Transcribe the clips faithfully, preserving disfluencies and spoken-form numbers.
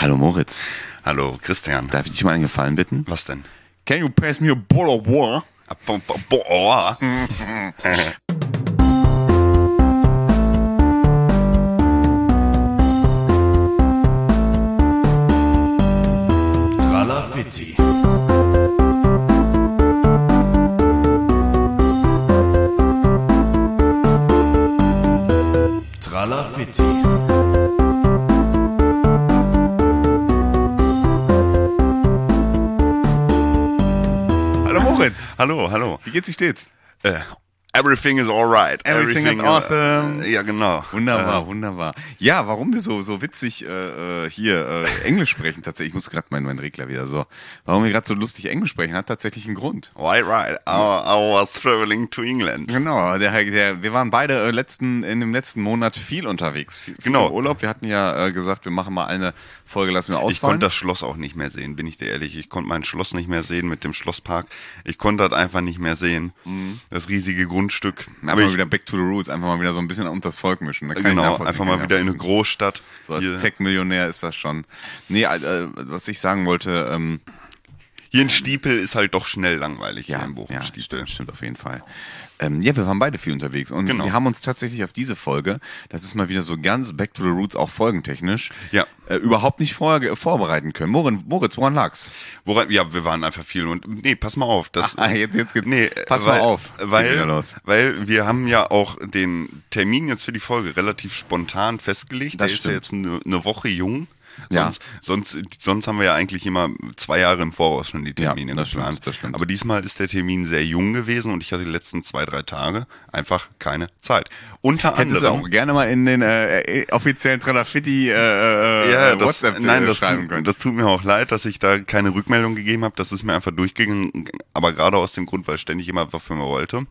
Hallo Moritz. Hallo Christian. Darf ich dich mal einen Gefallen bitten? Was denn? Can you pass me a bottle of water? A bo- bo- Boah. Tralafitti. Tralafitti. Hallo Moritz. Hallo, hallo. Wie geht's, wie steht's? Äh, everything is alright. Everything is awesome. Äh, ja, genau. Wunderbar, Äh, wunderbar. Ja, warum wir so so witzig äh, hier äh, Englisch sprechen tatsächlich. Ich muss gerade meinen mein Regler wieder so. Warum wir gerade so lustig Englisch sprechen, hat tatsächlich einen Grund. Right, right. I, I was traveling to England. Genau, der, der, wir waren beide äh, letzten in dem letzten Monat viel unterwegs. Viel, viel Genau. im Urlaub. Wir hatten ja äh, gesagt, wir machen mal eine Folge, lassen wir ausfallen. Ich konnte das Schloss auch nicht mehr sehen, bin ich dir ehrlich. Ich konnte mein Schloss nicht mehr sehen mit dem Schlosspark. Ich konnte das einfach nicht mehr sehen. Mhm. Das riesige Grundstück. Aber Aber mal ich, wieder back to the roots, einfach mal wieder so ein bisschen unter das Volk mischen. Da kann ich genau, nachvollziehen, einfach kann mal ich wieder in eine nachvollziehen. Großstadt. So als Hier, Tech-Millionär ist das schon. Nee, äh, was ich sagen wollte, ähm, hier in Stiepel ist halt doch schnell langweilig ja, hier in Bochum. ja Stiepel. stimmt, stimmt auf jeden Fall. Ähm, ja, wir waren beide viel unterwegs und Genau. wir haben uns tatsächlich auf diese Folge, das ist mal wieder so ganz back to the roots, auch folgentechnisch, Ja. äh, überhaupt nicht vorher vorbereiten können. Moritz, Moritz, woran lag's? Woran, ja, wir waren einfach viel und nee, pass mal auf, das Ah, jetzt, jetzt geht's. nee, Pass weil, mal auf. Geht wieder weil los. weil wir haben ja auch den Termin jetzt für die Folge relativ spontan festgelegt. Das Der stimmt. ist ja jetzt eine, eine Woche jung. Ja. Sonst, sonst, sonst haben wir ja eigentlich immer zwei Jahre im Voraus schon die Termine Ja, das geplant. stimmt, das stimmt. Aber diesmal ist der Termin sehr jung gewesen und ich hatte die letzten zwei, drei Tage einfach keine Zeit. Unter Hättest du anderem auch gerne mal in den äh, äh, offiziellen Tralafitti äh, äh, ja, das, WhatsApp nein, äh, das schreiben tut, können. das tut mir auch leid, dass ich da keine Rückmeldung gegeben habe. Das ist mir einfach durchgegangen, aber gerade aus dem Grund, weil ständig jemand was von mir wollte.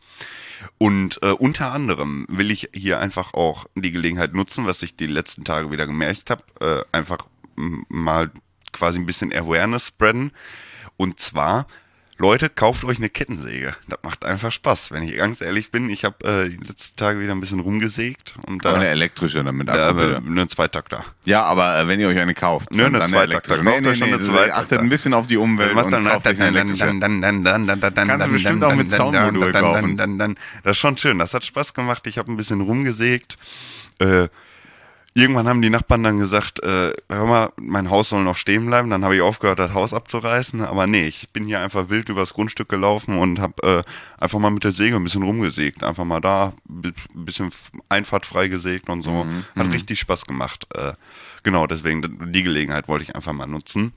Und äh, unter anderem will ich hier einfach auch die Gelegenheit nutzen, was ich die letzten Tage wieder gemerkt habe, äh, einfach m- mal quasi ein bisschen Awareness spreaden. Und zwar, Leute, kauft euch eine Kettensäge. Das macht einfach Spaß. Wenn ich ganz ehrlich bin, ich habe äh, die letzten Tage wieder ein bisschen rumgesägt. Und Aber da eine elektrische damit. äh, Akku, bitte. eine Zweitakter. Ja, aber äh, wenn ihr euch eine kauft, Nö, dann eine eine Zweitakter. elektrische. Kauft euch schon eine Zweitakter. Achtet ein bisschen auf die Umwelt Was und macht dann, kauft euch eine dann, elektrische. dann, dann, dann, dann, dann, dann, Kannst du dann, bestimmt dann, auch mit dann, Soundmodul dann, kaufen. Dann, dann, dann, das ist schon schön. Das hat Spaß gemacht. Ich habe ein bisschen rumgesägt. Äh, irgendwann haben die Nachbarn dann gesagt, äh, hör mal, mein Haus soll noch stehen bleiben. Dann habe ich aufgehört, das Haus abzureißen. Aber nee, ich bin hier einfach wild übers Grundstück gelaufen und habe äh, einfach mal mit der Säge ein bisschen rumgesägt. Einfach mal da ein bisschen Einfahrt frei gesägt und so. Mhm, Hat richtig Spaß gemacht. Äh, genau, deswegen die Gelegenheit wollte ich einfach mal nutzen.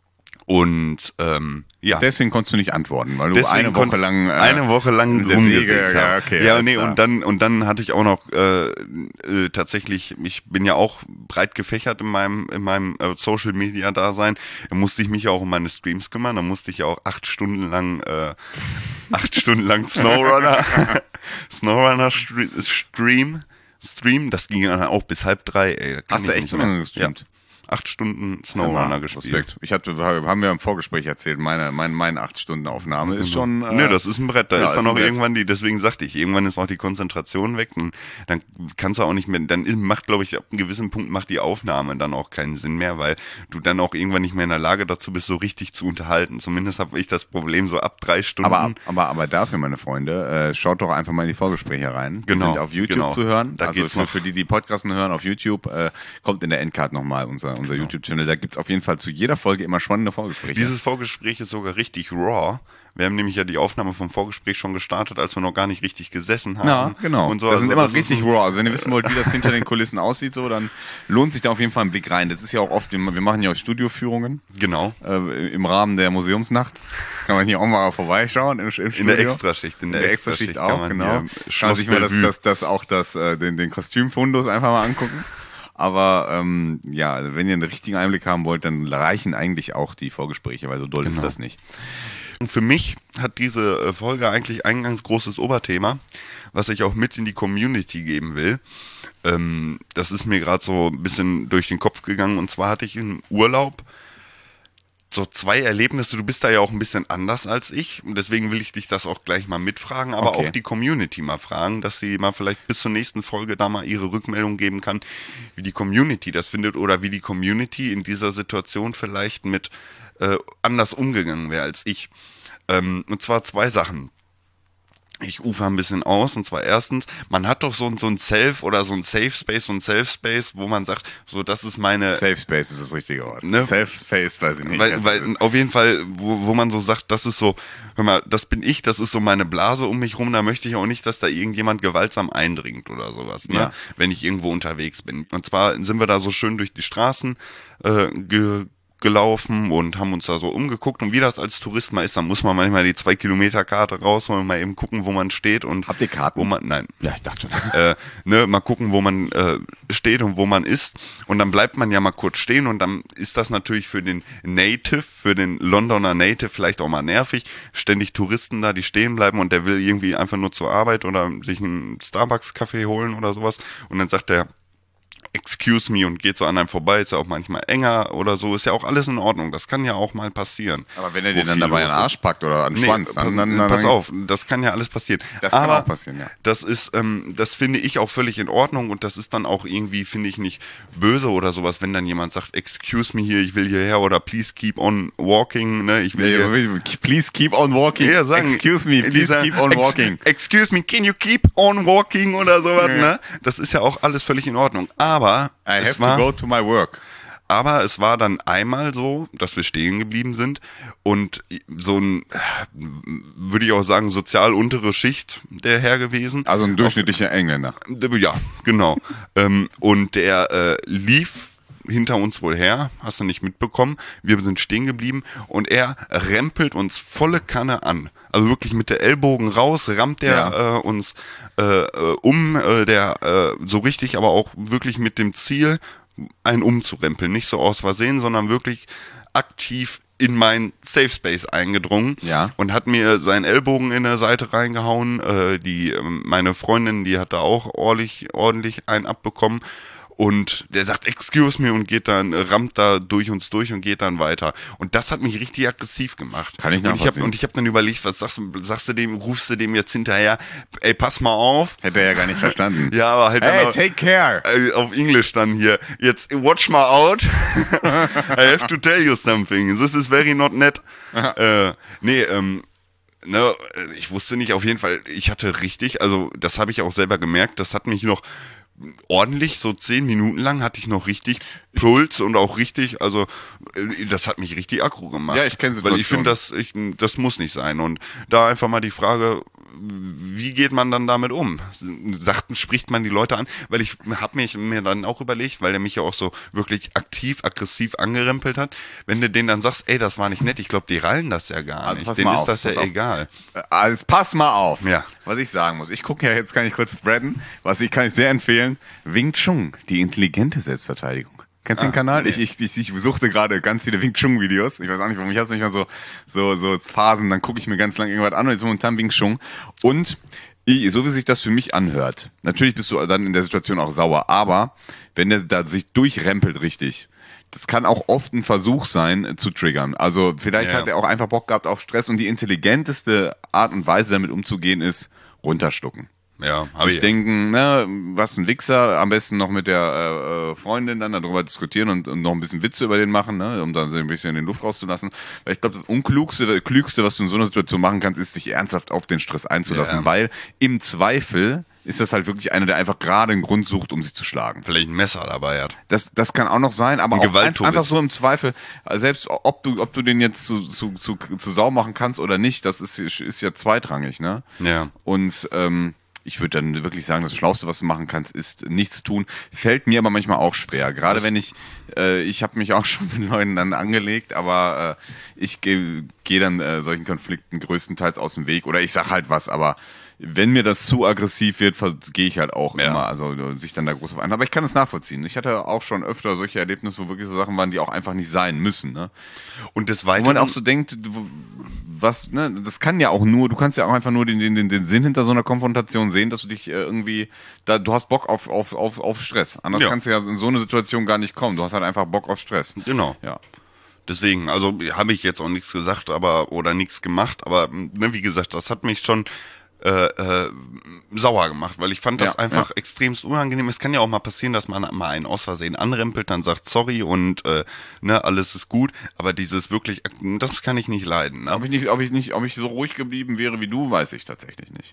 Und ähm, ja. Deswegen konntest du nicht antworten, weil du Deswegen eine Woche kon- lang äh, eine Woche lang mit der rumgesägt Säge, habe. ja, okay, ja, alles nee, klar. und dann und dann hatte ich auch noch äh, äh, tatsächlich, ich bin ja auch breit gefächert in meinem in meinem äh, Social Media Dasein. Da musste ich mich ja auch um meine Streams kümmern. Da musste ich ja auch acht Stunden lang äh, acht Stunden lang Snowrunner Snowrunner Stre- Stream Stream. Das ging dann auch bis halb drei. Ey, da kann Hast du ich echt nicht so mehr. lange gestreamt? Ja. Acht Stunden Snowrunner gespielt. Respekt. Ich hatte, haben wir im Vorgespräch erzählt, meine, meine, meine acht Stunden Aufnahme ist schon. Äh, Nö, das ist ein Brett. Da ja, ist ist dann ein auch Brett. irgendwann die, deswegen sagte ich, irgendwann ist auch die Konzentration weg. Und dann kannst du auch nicht mehr, dann ist- macht, glaube ich, ab einem gewissen Punkt macht die Aufnahme dann auch keinen Sinn mehr, weil du dann auch irgendwann nicht mehr in der Lage dazu bist, so richtig zu unterhalten. Zumindest habe ich das Problem so ab drei Stunden. Aber, aber, aber dafür, meine Freunde, äh, schaut doch einfach mal in die Vorgespräche rein. Die Genau, sind auf YouTube genau. zu hören. Da also geht's für, noch. für die, die Podcasten hören auf YouTube, äh, kommt in der Endcard nochmal unser, unser YouTube-Channel. Da gibt's auf jeden Fall zu jeder Folge immer spannende Vorgespräche. Dieses Vorgespräch ist sogar richtig raw. Wir haben nämlich ja die Aufnahme vom Vorgespräch schon gestartet, als wir noch gar nicht richtig gesessen haben. Ja, genau. Und so, das sind also immer das ist richtig ein- raw. Also wenn ihr wissen wollt, wie das hinter den Kulissen aussieht, so, dann lohnt sich da auf jeden Fall ein Blick rein. Das ist ja auch oft, wir wir machen ja auch Studioführungen Genau. äh, im Rahmen der Museumsnacht. Kann man hier auch mal vorbeischauen im, im Studio. In der Extraschicht. In In der, der Extraschicht kann auch, man genau. hier Kann Schloss sich mal das, Bellevue. das, das auch das, äh, den, den Kostümfundus einfach mal angucken. Aber ähm, ja, also wenn ihr einen richtigen Einblick haben wollt, dann reichen eigentlich auch die Vorgespräche, weil so doll ist Genau. das nicht. Und für mich hat diese äh, Folge eigentlich ein ganz großes Oberthema, was ich auch mit in die Community geben will. Ähm, das ist mir gerade so ein bisschen durch den Kopf gegangen. Und zwar hatte ich im Urlaub so zwei Erlebnisse. Du bist da ja auch ein bisschen anders als ich. Und deswegen will ich dich das auch gleich mal mitfragen, aber Okay. auch die Community mal fragen, dass sie mal vielleicht bis zur nächsten Folge da mal ihre Rückmeldung geben kann, wie die Community das findet oder wie die Community in dieser Situation vielleicht mit äh, anders umgegangen wäre als ich. Ähm, und zwar zwei Sachen. Ich ufer ein bisschen aus, und zwar erstens, man hat doch so ein, so ein Self oder so ein Safe Space, so ein Safe Space, wo man sagt, so, das ist meine... Safe Space ist das richtige Wort. Ne? Safe Space, weiß ich nicht. Weil, was weil das ist. auf jeden Fall, wo, wo man so sagt, das ist so, hör mal, das bin ich, das ist so meine Blase um mich rum, da möchte ich auch nicht, dass da irgendjemand gewaltsam eindringt oder sowas, ne? Ja. Wenn ich irgendwo unterwegs bin. Und zwar sind wir da so schön durch die Straßen äh, ge gelaufen und haben uns da so umgeguckt, und wie das als Tourist mal ist, dann muss man manchmal die zwei Kilometer Karte rausholen und mal eben gucken, wo man steht und Habt ihr Karten? wo man, nein, Ja, ich dachte schon. äh, ne, mal gucken, wo man äh, steht und wo man ist, und dann bleibt man ja mal kurz stehen, und dann ist das natürlich für den Native, für den Londoner Native vielleicht auch mal nervig, ständig Touristen da, die stehen bleiben, und der will irgendwie einfach nur zur Arbeit oder sich einen Starbucks-Kaffee holen oder sowas, und dann sagt der, excuse me, und geht so an einem vorbei, ist ja auch manchmal enger oder so, ist ja auch alles in Ordnung, das kann ja auch mal passieren. Aber wenn er Wo den dann viel dabei los an den ist. Arsch packt oder an den Nee, Schwanz, pass, dann, dann, dann, pass dann auf, das kann ja alles passieren. Das kann Aber auch passieren, ja. Das ist, ähm, das finde ich auch völlig in Ordnung, und das ist dann auch irgendwie, finde ich, nicht böse oder sowas, wenn dann jemand sagt, excuse me hier, ich will hierher, oder please keep on walking, ne, ich will hier, Please keep on walking. ja, sagen, Excuse me, please dieser, keep on ex- walking. Excuse me, can you keep on walking oder sowas, Ja. ne? Das ist ja auch alles völlig in Ordnung. Aber I es have war, to go to my work. aber es war dann einmal so, dass wir stehen geblieben sind, und so ein, würde ich auch sagen, sozial untere Schicht der Herr gewesen. Also ein durchschnittlicher Engländer. Ja, genau. ähm, und der äh, lief hinter uns wohl her, hast du nicht mitbekommen. Wir sind stehen geblieben, und er rempelt uns volle Kanne an. Also wirklich mit der Ellbogen raus, rammt der Ja. äh, uns äh, äh, um, äh, der äh, so richtig, aber auch wirklich mit dem Ziel, einen umzurempeln. Nicht so aus Versehen, sondern wirklich aktiv in mein Safe Space eingedrungen, Ja. und hat mir seinen Ellbogen in der Seite reingehauen. Äh, die, ähm, meine Freundin, die hat da auch ordentlich, ordentlich einen abbekommen. Und der sagt, excuse me, und geht dann, rammt da durch uns durch und geht dann weiter. Und das hat mich richtig aggressiv gemacht. Kann ich Und ich habe nachvollziehen. und ich hab dann überlegt, was sagst du, sagst du dem, rufst du dem jetzt hinterher, ey, pass mal auf. Hätte er ja gar nicht verstanden. Ja, aber halt dann Hey, auch- take care. äh, auf Englisch dann hier, jetzt watch mal out, I have to tell you something, this is very not net. äh, nee, ähm, ne, ich wusste nicht, auf jeden Fall, ich hatte richtig, also das habe ich auch selber gemerkt, das hat mich noch ordentlich, so zehn Minuten lang hatte ich noch richtig Puls und auch richtig, also äh, das hat mich richtig aggro gemacht. Ja, ich kenn Weil ich Situationen. finde, das, ich, das muss nicht sein. Und da einfach mal die Frage, wie geht man dann damit um? Sagt, spricht man die Leute an? Weil ich habe mich mir dann auch überlegt, weil der mich ja auch so wirklich aktiv, aggressiv angerempelt hat, wenn du denen dann sagst, ey, das war nicht nett, ich glaube, die rallen das ja gar Also nicht. pass Denen mal ist auf, das ja pass auf. egal. Also pass mal auf, Ja. was ich sagen muss. Ich gucke ja jetzt, kann ich kurz spreaden, was ich kann ich sehr empfehlen. Wing Chun, die intelligente Selbstverteidigung. Kennst du den Ah, Kanal? nee. Ich, ich, ich, ich suchte gerade ganz viele Wing Chun Videos. Ich weiß auch nicht, warum ich habe manchmal so, so, so Phasen, dann gucke ich mir ganz lang irgendwas an, und jetzt momentan Wing Chun. Und ich, so wie sich das für mich anhört, natürlich bist du dann in der Situation auch sauer, aber wenn der da sich durchrempelt richtig, das kann auch oft ein Versuch sein, äh, zu triggern. Also vielleicht Ja. hat er auch einfach Bock gehabt auf Stress, und die intelligenteste Art und Weise, damit umzugehen, ist runterschlucken. Ja, habe Sich ich. denken, na, was ein Wichser, am besten noch mit der äh, Freundin dann darüber diskutieren und, und noch ein bisschen Witze über den machen, ne, um dann so ein bisschen in den Luft rauszulassen. Weil ich glaube, das Unklugste, Klügste, was du in so einer Situation machen kannst, ist, sich ernsthaft auf den Stress einzulassen, Ja. weil im Zweifel ist das halt wirklich einer, der einfach gerade einen Grund sucht, um sich zu schlagen. Vielleicht ein Messer dabei hat. Das, das kann auch noch sein, aber Ein auch Gewalttourist. einfach so im Zweifel, also selbst ob du, ob du den jetzt zu, zu, zu, zu Sau machen kannst oder nicht, das ist, ist ja zweitrangig, ne? Ja. Und ähm, ich würde dann wirklich sagen, das Schlauste, was du machen kannst, ist nichts tun. Fällt mir aber manchmal auch schwer. Gerade Das- wenn ich, äh, ich habe mich auch schon mit Leuten dann angelegt, aber äh, ich gehe geh dann äh, solchen Konflikten größtenteils aus dem Weg. Oder ich sag halt was, aber wenn mir das zu aggressiv wird, gehe ich halt auch Ja. immer, also äh, sich dann da groß auf ein. Aber ich kann es nachvollziehen. Ich hatte auch schon öfter solche Erlebnisse, wo wirklich so Sachen waren, die auch einfach nicht sein müssen. Ne? Und des Wo man Weiteren, auch so denkt, du- was, ne, das kann ja auch nur, du kannst ja auch einfach nur den, den, den Sinn hinter so einer Konfrontation sehen, dass du dich äh, irgendwie, da, du hast Bock auf, auf, auf, auf Stress. Anders Ja. kannst du ja in so eine Situation gar nicht kommen. Du hast halt einfach Bock auf Stress. genau. Ja. Deswegen, also habe ich jetzt auch nichts gesagt, aber oder nichts gemacht, aber ne, wie gesagt, das hat mich schon äh, äh, sauer gemacht, weil ich fand das Ja, einfach ja. extremst unangenehm. Es kann ja auch mal passieren, dass man mal einen aus Versehen anrempelt, dann sagt sorry und äh, ne, alles ist gut, aber dieses wirklich, das kann ich nicht leiden. Ne? Ob ich nicht, ob ich nicht, ob ich so ruhig geblieben wäre wie du, weiß ich tatsächlich nicht.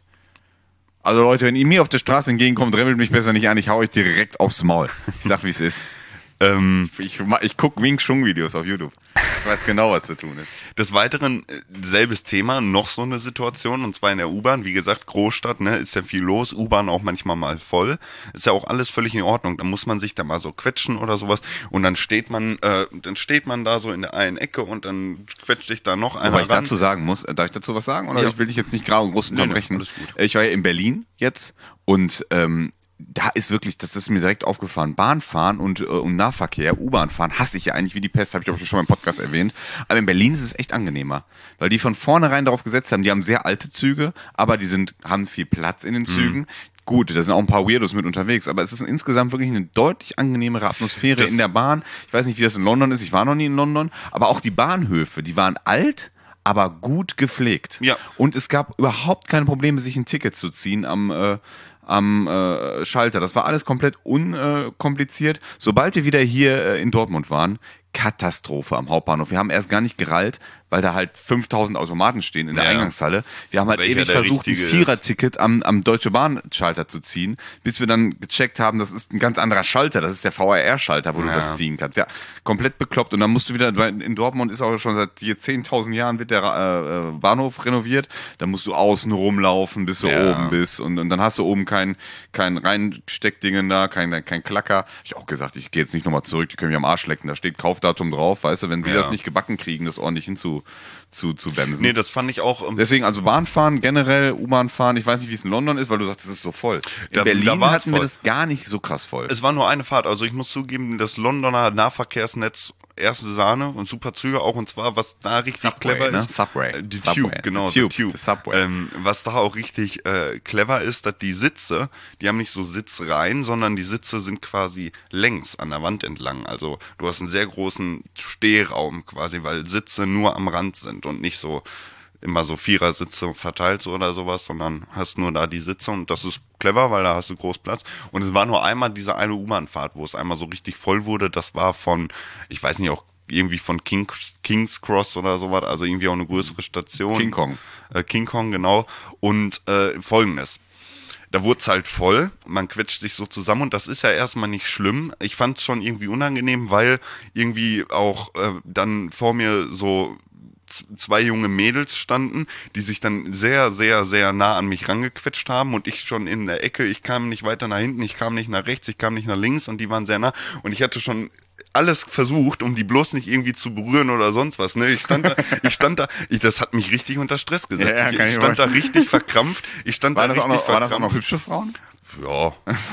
Also Leute, wenn ihr mir auf der Straße entgegenkommt, rempelt mich besser nicht an, ich hau euch direkt aufs Maul. Ich sag, wie es ist. Ähm, Ich, ich guck Wing Chun Videos auf YouTube. Ich weiß genau, was zu tun ist. Des Weiteren, äh, selbes Thema, noch so eine Situation, und zwar in der U-Bahn. Wie gesagt, Großstadt, ne, ist ja viel los, U-Bahn auch manchmal mal voll. Ist ja auch alles völlig in Ordnung. Da muss man sich da mal so quetschen oder sowas. Und dann steht man, äh, dann steht man da so in der einen Ecke und dann quetscht dich da noch einer Wobei ich ran. dazu sagen muss, äh, darf ich dazu was sagen? Oder Ja. ich will dich jetzt nicht gerade groß unterbrechen. nee, alles gut. Ich war ja in Berlin jetzt und ähm, da ist wirklich, das ist mir direkt aufgefallen, Bahnfahren und, äh, und Nahverkehr, U-Bahn fahren, hasse ich ja eigentlich wie die Pest, habe ich auch schon mal im Podcast erwähnt. Aber in Berlin ist es echt angenehmer, weil die von vornherein darauf gesetzt haben, die haben sehr alte Züge, aber die sind haben viel Platz in den Zügen. Mhm. Gut, da sind auch ein paar Weirdos mit unterwegs, aber es ist insgesamt wirklich eine deutlich angenehmere Atmosphäre Das in der Bahn. Ich weiß nicht, wie das in London ist, ich war noch nie in London, aber auch die Bahnhöfe, die waren alt, aber gut gepflegt. Ja. Und es gab überhaupt keine Probleme, sich ein Ticket zu ziehen am, äh, am äh, Schalter. Das war alles komplett unkompliziert. Sobald wir wieder hier äh, in Dortmund waren, Katastrophe am Hauptbahnhof. Wir haben erst gar nicht gerallt, weil da halt fünftausend Automaten stehen in der Ja. Eingangshalle. Wir haben halt Welcher ewig der versucht, ein richtige ist. Vierer-Ticket am, am Deutsche Bahn-Schalter zu ziehen, bis wir dann gecheckt haben, das ist ein ganz anderer Schalter. Das ist der V R R-Schalter, wo du Ja. das ziehen kannst. Ja, komplett bekloppt. Und dann musst du wieder, weil in Dortmund ist auch schon seit hier zehntausend Jahren wird der äh, Bahnhof renoviert. Da musst du außen rumlaufen, bis du Ja. oben bist. Und, und dann hast du oben kein, kein Reinsteckdingen da, kein, kein Klacker. Hab ich auch gesagt, ich gehe jetzt nicht nochmal zurück, die können mich am Arsch lecken. Da steht Kaufdatum drauf, weißt du, wenn sie Ja. das nicht gebacken kriegen, das ordentlich hinzu zu, zu bremsen. Nee, das fand ich auch. ähm, Deswegen, also Bahnfahren generell, U-Bahn fahren, ich weiß nicht, wie es in London ist, weil du sagst, es ist so voll. In Da- Berlin da war's hatten wir voll. das gar nicht so krass voll. Es war nur eine Fahrt, also ich muss zugeben, das Londoner Nahverkehrsnetz, erste Sahne und super Züge auch, und zwar, was da richtig Subway, clever ne? ist. Subway. Äh, Die Subway. Tube, genau, The Tube, die Tube. the Subway. Ähm, was da auch richtig äh, clever ist, dass die Sitze, die haben nicht so Sitzreihen, sondern die Sitze sind quasi längs an der Wand entlang. Also du hast einen sehr großen Stehraum quasi, weil Sitze nur am Rand sind und nicht so immer so Vierersitze verteilt so oder sowas, sondern hast nur da die Sitze, und das ist clever, weil da hast du groß Platz. Und es war nur einmal diese eine U-Bahn-Fahrt, wo es einmal so richtig voll wurde. Das war von, ich weiß nicht, auch irgendwie von King, King's Cross oder sowas, also irgendwie auch eine größere Station. King Kong. Äh, King Kong, genau. Und äh, folgendes. Da wurde es halt voll, man quetscht sich so zusammen, und das ist ja erstmal nicht schlimm. Ich fand es schon irgendwie unangenehm, weil irgendwie auch äh, dann vor mir so z- zwei junge Mädels standen, die sich dann sehr, sehr, sehr nah an mich rangequetscht haben, und ich schon in der Ecke, ich kam nicht weiter nach hinten, ich kam nicht nach rechts, ich kam nicht nach links, und die waren sehr nah, und ich hatte schon alles versucht, um die bloß nicht irgendwie zu berühren oder sonst was. Ne? Ich stand da, ich stand da, ich, das hat mich richtig unter Stress gesetzt. Ja, ja, ich kann ich ich stand da vorstellen. richtig verkrampft. Ich stand War da das, auch richtig noch, war das auch noch verkrampft. hübsche Frauen? Ja.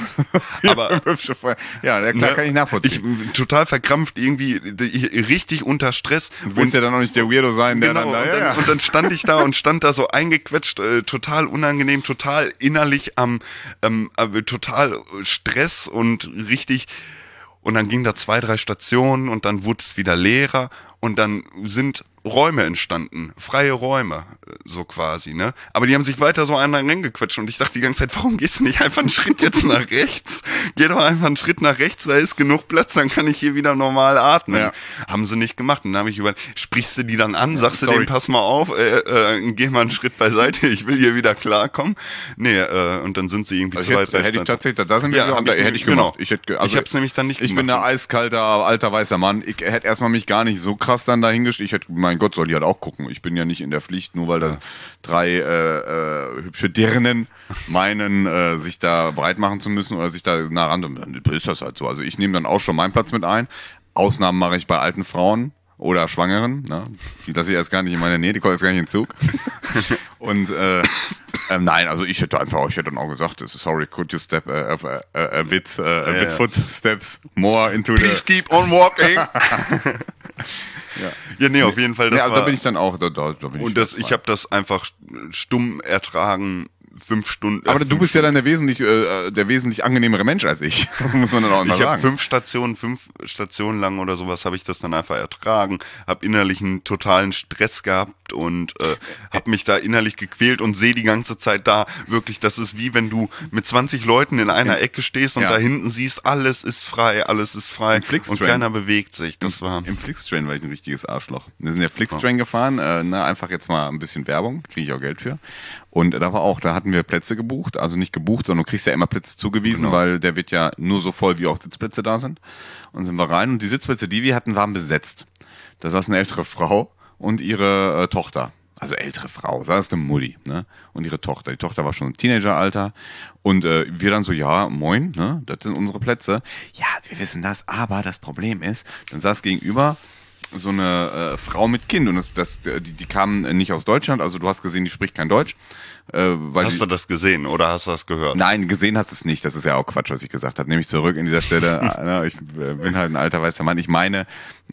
Aber hübsche Frauen. Ja, ja, klar, ne, kann ich nachvollziehen. Ich bin total verkrampft, irgendwie die- richtig unter Stress. Du willst ja dann auch nicht der Weirdo sein, der Genau, dann da, und, ja, dann, ja. und dann stand ich da und stand da so eingequetscht, äh, total unangenehm, total innerlich am, ähm, äh, total Stress und richtig. Und dann ging da zwei, drei Stationen, und dann wurde es wieder leerer, und dann sind Räume entstanden, freie Räume, so quasi, ne? Aber die haben sich weiter so einen reingequetscht, und ich dachte die ganze Zeit, warum gehst du nicht einfach einen Schritt jetzt nach rechts? Geh doch einfach einen Schritt nach rechts, da ist genug Platz, dann kann ich hier wieder normal atmen. Ja. Haben sie nicht gemacht. Und dann habe ich über, sprichst du die dann an, sagst du sorry. denen, pass mal auf, äh, äh, geh mal einen Schritt beiseite, ich will hier wieder klarkommen. Nee, äh, und dann sind sie irgendwie Also zwei, ich hätte, drei hätte ich Stationen. tatsächlich, da sind wir Ja, wieder, hab da ich hätte nicht- ich gemacht. genau. Ich, hätte, also Ich hab's nämlich dann nicht Ich bin gemacht. der eiskalter, alter, weißer Mann. Ich hätte erstmal mich gar nicht so krass dann dahingestellt. Ich hätte, mein Gott, soll die halt auch gucken. Ich bin ja nicht in der Pflicht, nur weil da drei äh, äh, hübsche Dirnen meinen, äh, sich da breit machen zu müssen oder sich da nah ran. Dann ist das halt so. Also ich nehme dann auch schon meinen Platz mit ein. Ausnahmen mache ich bei alten Frauen oder Schwangeren. Ne? Die lasse ich erst gar nicht in meiner Nähe, die kommen erst gar nicht in den Zug. Und äh, ähm, nein, also ich hätte einfach, ich hätte dann auch gesagt, sorry, could you step a, a, a, a bit, uh, a bit ja. footsteps more into Please the... keep on walking. Ja. Ja, nee, auf jeden Fall. Das Ja, also war, da bin ich dann auch, da, da, da bin ich und das, ich habe das einfach stumm ertragen, fünf Stunden. Aber äh, du fünf bist ja Stunden. dann der wesentlich, äh, der wesentlich angenehmere Mensch als ich, muss man dann auch mal Ich habe sagen. fünf Stationen, fünf Stationen lang oder sowas habe ich das dann einfach ertragen, habe innerlich einen totalen Stress gehabt und äh, habe mich da innerlich gequält und sehe die ganze Zeit da wirklich, das ist wie wenn du mit zwanzig Leuten in einer Ecke stehst und ja. da hinten siehst, alles ist frei, alles ist frei Im Flixtrain. und keiner bewegt sich. Das Im, war Im Flixtrain war ich ein richtiges Arschloch. Wir sind ja Flixtrain ja. gefahren, äh, na, einfach jetzt mal ein bisschen Werbung, kriege ich auch Geld für. Und da war auch, da hatten wir Plätze gebucht, also nicht gebucht, sondern du kriegst ja immer Plätze zugewiesen, Genau. weil der wird ja nur so voll, wie auch Sitzplätze da sind. Und sind wir rein und die Sitzplätze, die wir hatten, waren besetzt. Da saß eine ältere Frau und ihre äh, Tochter. Also ältere Frau, saß eine Mutti, ne? Und ihre Tochter. Die Tochter war schon im Teenageralter. Und äh, wir dann so, ja, moin, ne? Das sind unsere Plätze. Ja, wir wissen das, aber das Problem ist, dann saß gegenüber so eine äh, Frau mit Kind und das, das, die, die kam nicht aus Deutschland, also du hast gesehen, die spricht kein Deutsch. Äh, weil hast die, du das gesehen oder hast du das gehört? Nein, gesehen hast du es nicht, das ist ja auch Quatsch, was ich gesagt habe. Nehme ich zurück in dieser Stelle, na, ich äh, bin halt ein alter weißer Mann. Ich meine,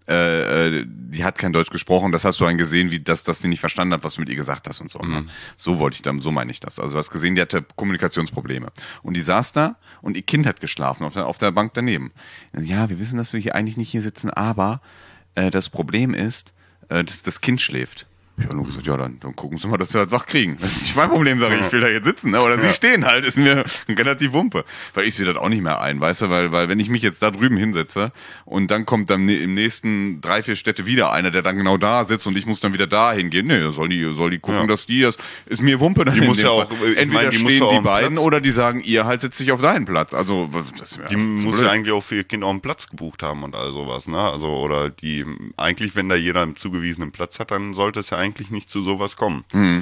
äh, die hat kein Deutsch gesprochen, das hast du dann gesehen, wie dass, dass die nicht verstanden hat, was du mit ihr gesagt hast und so. Mhm. Ne? So wollte ich dann, so meine ich das. Also du hast gesehen, die hatte Kommunikationsprobleme. Und die saß da und ihr Kind hat geschlafen auf der, auf der Bank daneben. Ja, wir wissen, dass wir hier eigentlich nicht hier sitzen, aber das Problem ist, dass das Kind schläft. Ich habe nur gesagt, ja, dann, dann gucken Sie mal, dass Sie das wach kriegen. Das ist nicht mein Problem, sage ich. Ich will da jetzt sitzen. Ne? Oder ja. Sie stehen halt, ist mir relativ Wumpe. Weil ich sehe das auch nicht mehr ein, weißt du? Weil, weil wenn ich mich jetzt da drüben hinsetze und dann kommt dann im nächsten drei, vier Städte wieder einer, der dann genau da sitzt und ich muss dann wieder da hingehen. Nee, soll die, soll die gucken, ja. dass die, das ist mir Wumpe. Dann die muss ja auch, entweder meine, die stehen muss die beiden Platz. oder die sagen, ihr halt setzt sich auf deinen Platz. Also, das die muss blöd. Ja eigentlich auch für ihr Kind auch einen Platz gebucht haben und all sowas, ne? Also, oder die, eigentlich, wenn da jeder einen zugewiesenen Platz hat, dann sollte es ja eigentlich nicht zu sowas kommen. Mhm.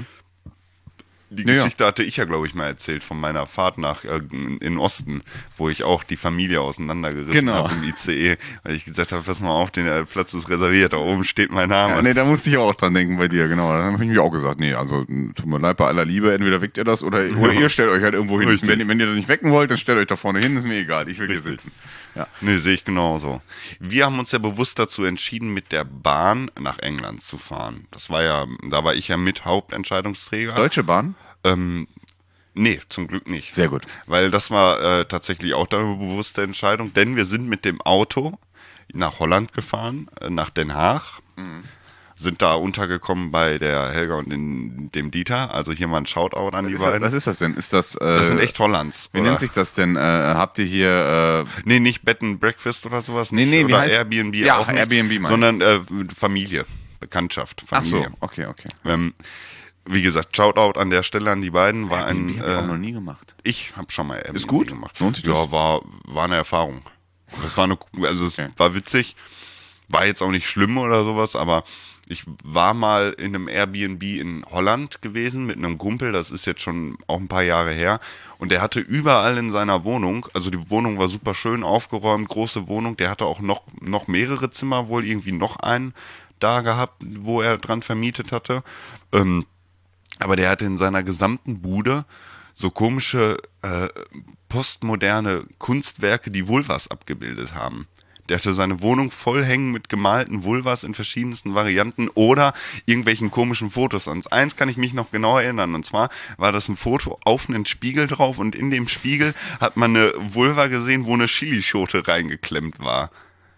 Die ja, Geschichte ja. hatte ich ja, glaube ich, mal erzählt von meiner Fahrt nach äh, in Osten, wo ich auch die Familie auseinandergerissen genau. habe im I C E, weil ich gesagt habe, pass mal auf, der Platz ist reserviert, da oben steht mein Name. Ja, nee, da musste ich auch dran denken bei dir, genau. Dann habe ich mir auch gesagt, nee, also tut mir leid, bei aller Liebe, entweder weckt ihr das oder, oder ja. ihr stellt euch halt irgendwo hin. Wenn, wenn ihr das nicht wecken wollt, dann stellt euch da vorne hin, ist mir egal, ich will Richtig. hier sitzen. Ja. Nee, sehe ich genauso. Wir haben uns ja bewusst dazu entschieden, mit der Bahn nach England zu fahren. Das war ja, da war ich ja mit Hauptentscheidungsträger. Deutsche Bahn? Ähm, nee, zum Glück nicht. Sehr gut. Weil das war äh, tatsächlich auch eine bewusste Entscheidung, denn wir sind mit dem Auto nach Holland gefahren, äh, nach Den Haag, mhm. sind da untergekommen bei der Helga und den, dem Dieter, also hier mal ein Shoutout an was die ist beiden. Das, was ist das denn? Ist das, äh, das sind echt Hollands. Wie oder? Nennt sich das denn? Äh, habt ihr hier... Äh, nee, nicht Bed and Breakfast oder sowas, nee, nicht, nee, oder wie heißt, Airbnb ja, auch nicht, Airbnb mal. sondern äh, Familie, Bekanntschaft, Familie. Ach so, okay, okay. Ähm, Wie gesagt, Shoutout an der Stelle an die beiden. War Airbnb ein, hab ich äh, auch noch nie gemacht. Ich habe schon mal Airbnb Ist gut? gemacht. Lohnt sich das? Ja, war, war eine Erfahrung. Das war eine, also es okay. war witzig. War jetzt auch nicht schlimm oder sowas, aber ich war mal in einem Airbnb in Holland gewesen mit einem Kumpel. Das ist jetzt schon auch ein paar Jahre her. Und der hatte überall in seiner Wohnung, also die Wohnung war super schön aufgeräumt, große Wohnung. Der hatte auch noch, noch mehrere Zimmer, wohl irgendwie noch einen da gehabt, wo er dran vermietet hatte. Ähm, Aber der hatte in seiner gesamten Bude so komische äh, postmoderne Kunstwerke, die Vulvas abgebildet haben. Der hatte seine Wohnung voll hängen mit gemalten Vulvas in verschiedensten Varianten oder irgendwelchen komischen Fotos. Ans eins kann ich mich noch genau erinnern. Und zwar war das ein Foto auf einen Spiegel drauf und in dem Spiegel hat man eine Vulva gesehen, wo eine Chilischote reingeklemmt war.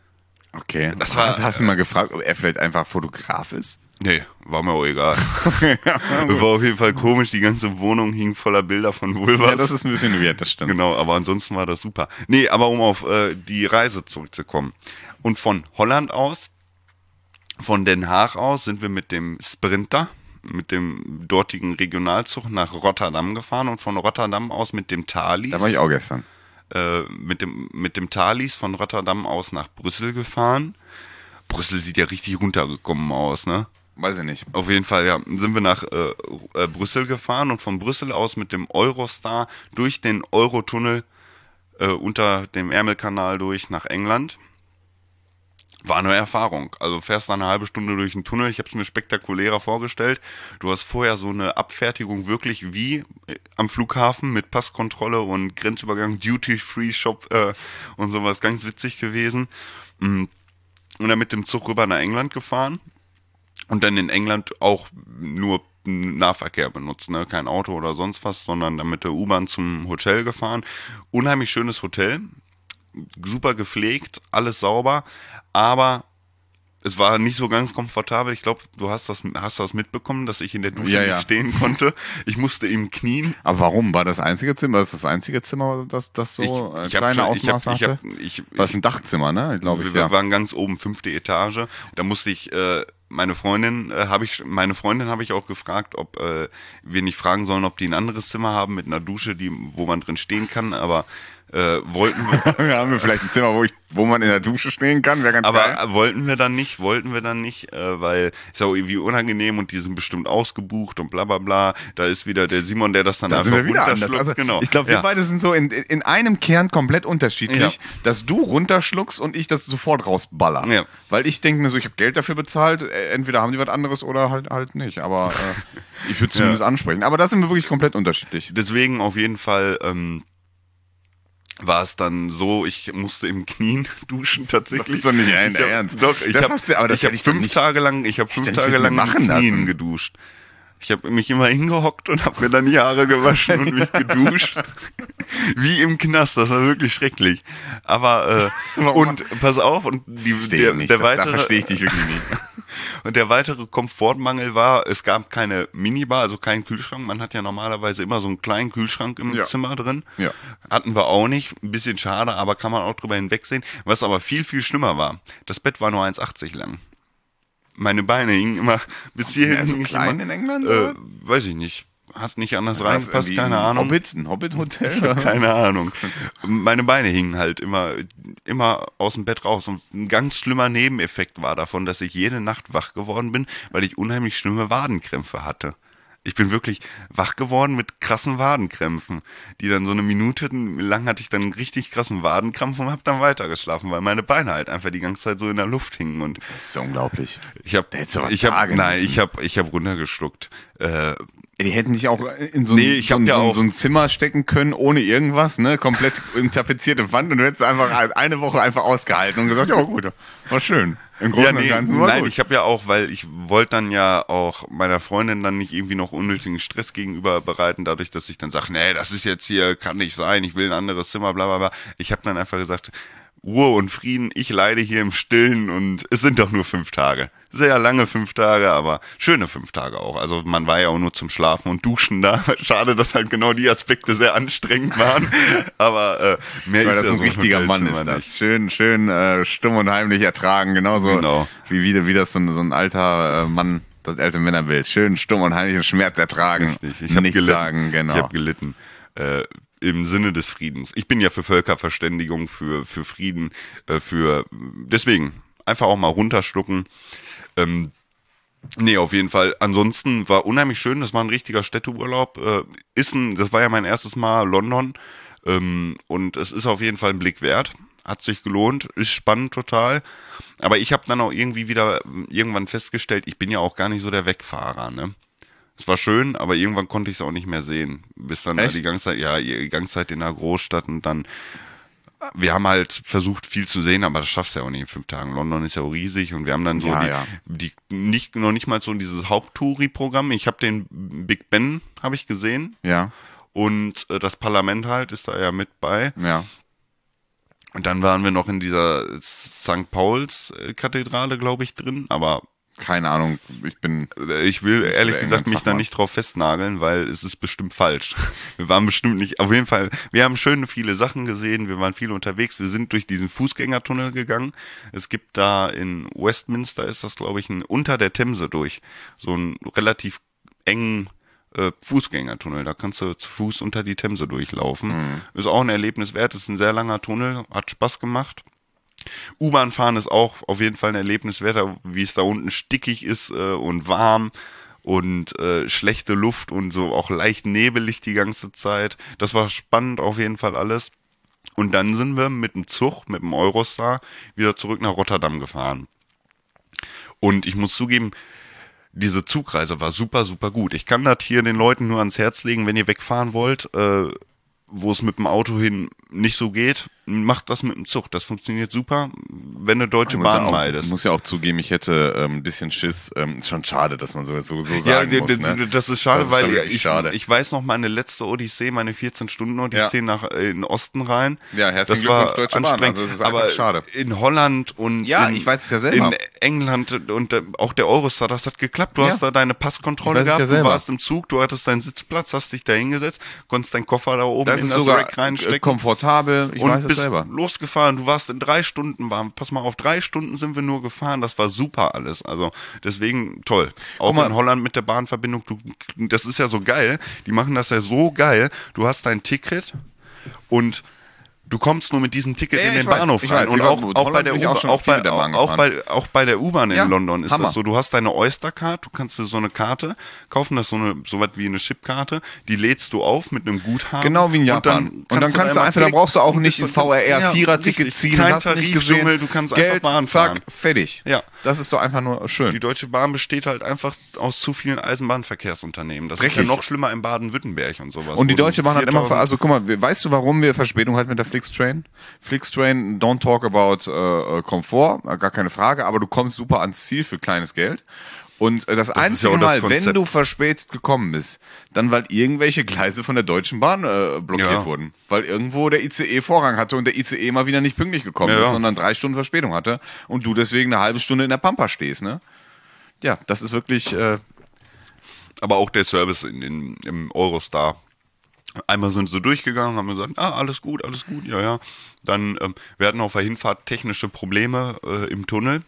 Okay. Das war, hast du mal gefragt, ob er vielleicht einfach Fotograf ist? Nee, war mir auch egal. War auf jeden Fall komisch, die ganze Wohnung hing voller Bilder von Vulvas. Ja, das ist ein bisschen weird, das stimmt. Genau, aber ansonsten war das super. Nee, aber um auf äh, die Reise zurückzukommen. Und von Holland aus, von Den Haag aus, sind wir mit dem Sprinter, mit dem dortigen Regionalzug nach Rotterdam gefahren und von Rotterdam aus mit dem Thalys. Da war ich auch gestern. Äh, mit dem, mit dem Thalys von Rotterdam aus nach Brüssel gefahren. Brüssel sieht ja richtig runtergekommen aus, ne? Weiß ich nicht. Auf jeden Fall, ja, sind wir nach äh, äh, Brüssel gefahren und von Brüssel aus mit dem Eurostar durch den Eurotunnel äh, unter dem Ärmelkanal durch nach England. War eine Erfahrung. Also fährst da eine halbe Stunde durch den Tunnel. Ich habe es mir spektakulärer vorgestellt. Du hast vorher so eine Abfertigung wirklich wie am Flughafen mit Passkontrolle und Grenzübergang, Duty-Free-Shop äh, und sowas. Ganz witzig gewesen. Und dann mit dem Zug rüber nach England gefahren. Und dann in England auch nur Nahverkehr benutzt, ne? Kein Auto oder sonst was, sondern dann mit der U-Bahn zum Hotel gefahren. Unheimlich schönes Hotel, super gepflegt, alles sauber, aber es war nicht so ganz komfortabel. Ich glaube, du hast das, hast das mitbekommen, dass ich in der Dusche Ja, ja. nicht stehen konnte. Ich musste im Knien. Aber warum? War das einzige Zimmer? Das ist das einzige Zimmer, das, das so äh, ich hab kleine schon- ich hab- Ausmaße ich hab- hatte? ich- Das ist ein Dachzimmer, ne? Glaube ich, Wir ja. waren ganz oben, fünfte Etage. Da musste ich, äh, meine Freundin äh, habe ich, meine Freundin habe ich auch gefragt, ob äh, wir nicht fragen sollen, ob die ein anderes Zimmer haben mit einer Dusche, die, wo man drin stehen kann. Aber äh, wollten wir, Wir haben wir vielleicht ein Zimmer, wo ich, wo man in der Dusche stehen kann, wäre ganz aber geil. äh, wollten wir dann nicht, wollten wir dann nicht, äh, weil ist auch irgendwie unangenehm und die sind bestimmt ausgebucht und bla bla bla. Da ist wieder der Simon, der das dann Da einfach sind wir wieder anders. runterschluckt. Also, Genau. ich glaube, wir Ja. beide sind so in, in einem Kern komplett unterschiedlich, Ja. dass du runterschluckst und ich das sofort rausballer. Ja. Weil ich denke mir so, ich habe Geld dafür bezahlt, äh, entweder haben die was anderes oder halt halt nicht. Aber äh, ich würde zumindest ansprechen. Aber da sind wir wirklich komplett unterschiedlich. Deswegen auf jeden Fall ähm, war es dann so, ich musste im Knien duschen tatsächlich. Das ist doch nicht dein Ich hab- Ernst. Doch, ich Das habe hast du- aber das ich hab hätte ich doch fünf nicht- Tage lang, ich habe fünf hätte nicht Tage mit lang mir im machen Knien lassen. geduscht. Ich habe mich immer hingehockt und habe mir dann die Haare gewaschen und mich geduscht. Wie im Knast, das war wirklich schrecklich. Aber äh, Warum? und pass auf, und die, Verstehe der, ich nicht. der Das, da weitere verstehe ich dich wirklich nicht. und der weitere Komfortmangel war, es gab keine Minibar, also keinen Kühlschrank. Man hat ja normalerweise immer so einen kleinen Kühlschrank im Ja. Zimmer drin. Ja. Hatten wir auch nicht. Ein bisschen schade, aber kann man auch drüber hinwegsehen. Was aber viel, viel schlimmer war, das Bett war nur eins achtzig lang. Meine Beine hingen immer bis hierhin. Ja, so hing ich klein immer, in England, Äh, oder? weiß ich nicht. Hat nicht anders Was, reingepasst, irgendwie keine ein Ahnung. Hobbit, ein Hobbit-Hotel? Ich hab keine Ahnung. Meine Beine hingen halt immer, immer aus dem Bett raus. Und ein ganz schlimmer Nebeneffekt war davon, dass ich jede Nacht wach geworden bin, weil ich unheimlich schlimme Wadenkrämpfe hatte. Ich bin wirklich wach geworden mit krassen Wadenkrämpfen, die dann so eine Minute lang hatte ich dann einen richtig krassen Wadenkrampf und habe dann weitergeschlafen, weil meine Beine halt einfach die ganze Zeit so in der Luft hingen und Das ist unglaublich. ich habe, hättest du was ich habe, sagen nein, müssen. ich habe, ich habe runtergeschluckt. Äh, Die hätten dich auch in so ein, Nee, ich so, hab ein, ja so, ein, auch- so ein Zimmer stecken können, ohne irgendwas, ne? Komplett in tapezierte Wand und du hättest einfach eine Woche einfach ausgehalten und gesagt, ja gut, war schön. Im Großen Ja, nee, und Ganzen war nein, gut. ich habe ja auch, weil ich wollte dann ja auch meiner Freundin dann nicht irgendwie noch unnötigen Stress gegenüber bereiten, dadurch, dass ich dann sage, nee, das ist jetzt hier, kann nicht sein, ich will ein anderes Zimmer, bla bla bla. Ich habe dann einfach gesagt, Ruhe und Frieden, ich leide hier im Stillen und es sind doch nur fünf Tage. Sehr lange fünf Tage, aber schöne fünf Tage auch. Also man war ja auch nur zum Schlafen und Duschen da. Schade, dass halt genau die Aspekte sehr anstrengend waren. Aber äh, mehr Weil ist das ja ein so richtiger Mann Hotelzimmer ist das. nicht. Schön, schön äh, stumm und heimlich ertragen, genauso Genau. wie, wie, wie das so ein, so ein alter äh, Mann, das alte Männerbild. Schön stumm und heimlich und Schmerz ertragen. Richtig, ich habe Nichts gelitten. sagen, genau. Ich habe gelitten. Äh, Im Sinne des Friedens. Ich bin ja für Völkerverständigung, für, für Frieden, äh, für deswegen einfach auch mal runterschlucken. Ähm, nee, auf jeden Fall. Ansonsten war unheimlich schön, das war ein richtiger Städteurlaub. Äh, ist ein, das war ja mein erstes Mal London. Ähm, und es ist auf jeden Fall ein Blick wert. Hat sich gelohnt, ist spannend total. Aber ich habe dann auch irgendwie wieder irgendwann festgestellt, ich bin ja auch gar nicht so der Wegfahrer, ne? Es war schön, aber irgendwann konnte ich es auch nicht mehr sehen. Bis dann Echt? die ganze Zeit, ja, die ganze Zeit in der Großstadt und dann, wir haben halt versucht viel zu sehen, aber das schaffst du ja auch nicht in fünf Tagen. London ist ja auch riesig und wir haben dann so Ja, die, ja. die nicht, noch nicht mal so dieses Haupttouri-Programm. Ich habe den Big Ben, habe ich gesehen Ja, und äh, das Parlament halt ist da ja mit bei. ja. Und dann waren wir noch in dieser Sankt Pauls äh, Kathedrale, glaube ich, drin, aber Keine Ahnung, ich bin... ich will Ich ehrlich will gesagt mich da England-Fachmann. nicht drauf festnageln, weil es ist bestimmt falsch. Wir waren bestimmt nicht, auf jeden Fall, wir haben schön viele Sachen gesehen, wir waren viel unterwegs, wir sind durch diesen Fußgängertunnel gegangen. Es gibt da in Westminster, ist das glaube ich, ein, unter der Themse durch, so einen relativ engen äh, Fußgängertunnel. Da kannst du zu Fuß unter die Themse durchlaufen. Mhm. Ist auch ein Erlebnis wert, ist ein sehr langer Tunnel, hat Spaß gemacht. U-Bahn fahren ist auch auf jeden Fall ein Erlebnis wert, wie es da unten stickig ist äh, und warm und äh, schlechte Luft und so auch leicht nebelig die ganze Zeit. Das war spannend auf jeden Fall alles. Und dann sind wir mit dem Zug, mit dem Eurostar, wieder zurück nach Rotterdam gefahren. Und ich muss zugeben, diese Zugreise war super, super gut. Ich kann das hier den Leuten nur ans Herz legen, wenn ihr wegfahren wollt, äh, wo es mit dem Auto hin nicht so geht. mach das mit dem Zug. Das funktioniert super, wenn du Deutsche Ich muss Bahn ja auch, meidest. muss ja auch zugeben, ich hätte ähm, ein bisschen Schiss. Ähm, ist schon schade, dass man so, so, so Ja, sagen d- muss. d- Ne? d- das ist schade, Das ist weil schon wirklich ich, schade. ich weiß noch meine letzte Odyssee, meine vierzehn-Stunden-Odyssee Ja. nach äh, in den Osten rein. Ja, herzlichen das Glückwunsch, war Deutsche Bahn. anstrengend. Also, das ist einfach aber schade. in Holland und Ja, in, ich weiß es ja selber. in England und äh, auch der Eurostar, das hat geklappt. Du Ja. hast da deine Ich Passkontrolle weiß es ja gehabt, du selber. warst im Zug, du hattest deinen Sitzplatz, hast dich da hingesetzt, konntest deinen Koffer da oben Das in ist das sogar Rack reinstecken. äh, komfortabel. Ich und weiß es bist selber. losgefahren, du warst in drei Stunden, war, pass mal auf, drei Stunden sind wir nur gefahren, das war super alles, also deswegen toll. Auch mal. in Holland mit der Bahnverbindung, du, das ist ja so geil, die machen das ja so geil, du hast dein Ticket und du kommst nur mit diesem Ticket Ja, ja, in den ich weiß, Bahnhof ich rein. weiß. Und Ich war- auch, in auch, Holland bei der bin ich auch U-Bahn, schon auch, viel bei, mit der Bahn auch, gefahren. bei, auch bei der U-Bahn in Ja, London ist Hammer. das so, du hast deine Oyster-Card, du kannst dir so eine Karte kaufen, das ist so eine, so was wie eine Chipkarte, die lädst du auf mit einem Guthaben. Genau wie in Japan. Und dann kannst du, da immer einfach, dann klicken brauchst du auch und nicht bist ein dann- V R R Ja, Vierer-Ticket richtig. ziehen. Kein hast du nicht Tarifdschungel, gesehen. du kannst Geld, einfach Bahn zack, fahren. fertig. Ja. Das ist doch einfach nur schön. Die Deutsche Bahn besteht halt einfach aus zu vielen Eisenbahnverkehrsunternehmen. Das Richtig. ist ja noch schlimmer in Baden-Württemberg und sowas. Und die wo du Deutsche Bahn hat immer, viertausend also guck mal, weißt du, warum wir Verspätung hat mit der Flixtrain? Flixtrain, don't talk about äh, Komfort, äh, gar keine Frage, aber du kommst super ans Ziel für kleines Geld. Und äh, das, ist einzige ja auch das Mal, wenn Konzept. du verspätet gekommen bist, dann weil irgendwelche Gleise von der Deutschen Bahn äh, blockiert Ja. wurden. Weil irgendwo der I C E Vorrang hatte und der I C E mal wieder nicht pünktlich gekommen Ja. ist, sondern drei Stunden Verspätung hatte und du deswegen eine halbe Stunde in der Pampa stehst, ne? Ja, das ist wirklich, äh, aber auch der Service in, in, im Eurostar. Einmal sind sie durchgegangen, haben gesagt, ah, alles gut, alles gut, ja, ja. Dann, ähm, wir hatten auf der Hinfahrt technische Probleme äh, im Tunnel.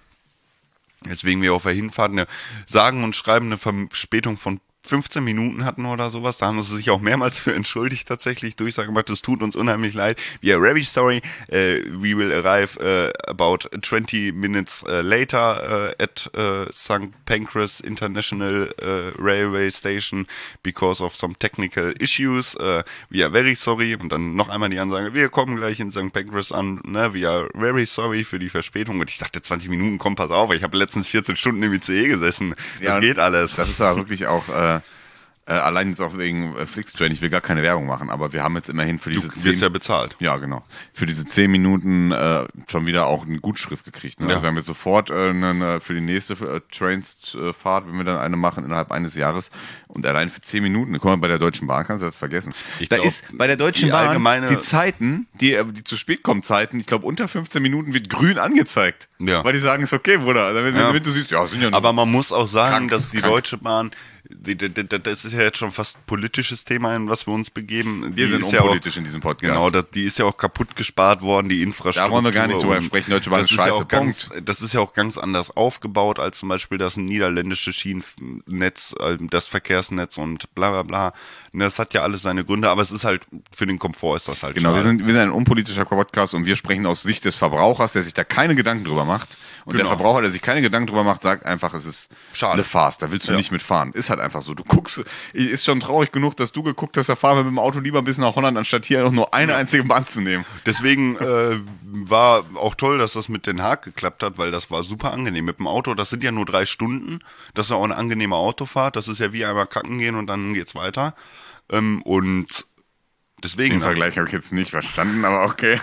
Deswegen wir auf der Hinfahrt eine sagen und schreiben eine Verspätung von fünfzehn Minuten hatten oder sowas. Da haben sie sich auch mehrmals für entschuldigt tatsächlich. Durchsage gemacht, es tut uns unheimlich leid. We are very sorry. Uh, we will arrive uh, about twenty minutes uh, later uh, at uh, Sankt Pancras International uh, Railway Station because of some technical issues. Uh, we are very sorry. Und dann noch einmal die Ansage, wir kommen gleich in Sankt Pancras an. Ne? We are very sorry für die Verspätung. Und ich dachte, zwanzig Minuten, komm, pass auf. Ich habe letztens vierzehn Stunden im I C E gesessen. Das Ja, geht alles. Das ist ja wirklich auch, äh, äh, allein jetzt auch wegen äh, Flixtrain, ich will gar keine Werbung machen, aber wir haben jetzt immerhin für diese Du wirst ja bezahlt. ja, genau. Für diese zehn Minuten äh, schon wieder auch eine Gutschrift gekriegt. Ne? Ja. Also wir haben jetzt sofort äh, eine, eine, für die nächste äh, Trains-Fahrt, wenn wir dann eine machen innerhalb eines Jahres und allein für zehn Minuten, guck mal, bei der Deutschen Bahn kannst du das vergessen. Ich da glaub, ist bei der Deutschen die Bahn allgemeine- die Zeiten, die, äh, die zu spät kommen Zeiten, ich glaube unter fünfzehn Minuten wird grün angezeigt. Ja. Weil die sagen, ist okay, Bruder. Damit, Ja. damit du siehst, ja, sind ja nur Aber man muss auch sagen, Krank, dass die krank. Deutsche Bahn, die, die, die, das ist ja jetzt schon fast politisches Thema, in was wir uns begeben. wir die sind ist ja unpolitisch in diesem Auch, Podcast. genau, das, die ist ja auch kaputt gespart worden, die Infrastruktur. Da wollen wir gar nicht drüber und sprechen. Deutsche Bahn das ist ja scheiße, auch ganz, das ist ja auch ganz anders aufgebaut als zum Beispiel das niederländische Schienennetz, äh, das Verkehrsnetz und bla bla bla. Ne, Das hat ja alles seine Gründe, aber es ist halt, für den Komfort ist das halt Genau, wir schade. sind, wir sind ein unpolitischer Podcast und wir sprechen aus Sicht des Verbrauchers, der sich da keine Gedanken drüber macht. Und Genau. der Verbraucher, der sich keine Gedanken drüber macht, sagt einfach, es ist Schade. eine Farce, da willst du Ja. nicht mitfahren. Ist halt einfach so. Du guckst, ist schon traurig genug, dass du geguckt hast, da fahren wir mit dem Auto lieber ein bisschen nach Holland, anstatt hier noch nur eine einzige Bahn zu nehmen. Deswegen äh, war auch toll, dass das mit Den Haag geklappt hat, weil das war super angenehm. Mit dem Auto, das sind ja nur drei Stunden. Das ist ja auch eine angenehme Autofahrt. Das ist ja wie einmal kacken gehen und dann geht's weiter. Ähm, und deswegen. Den Vergleich habe ich jetzt nicht verstanden, aber okay.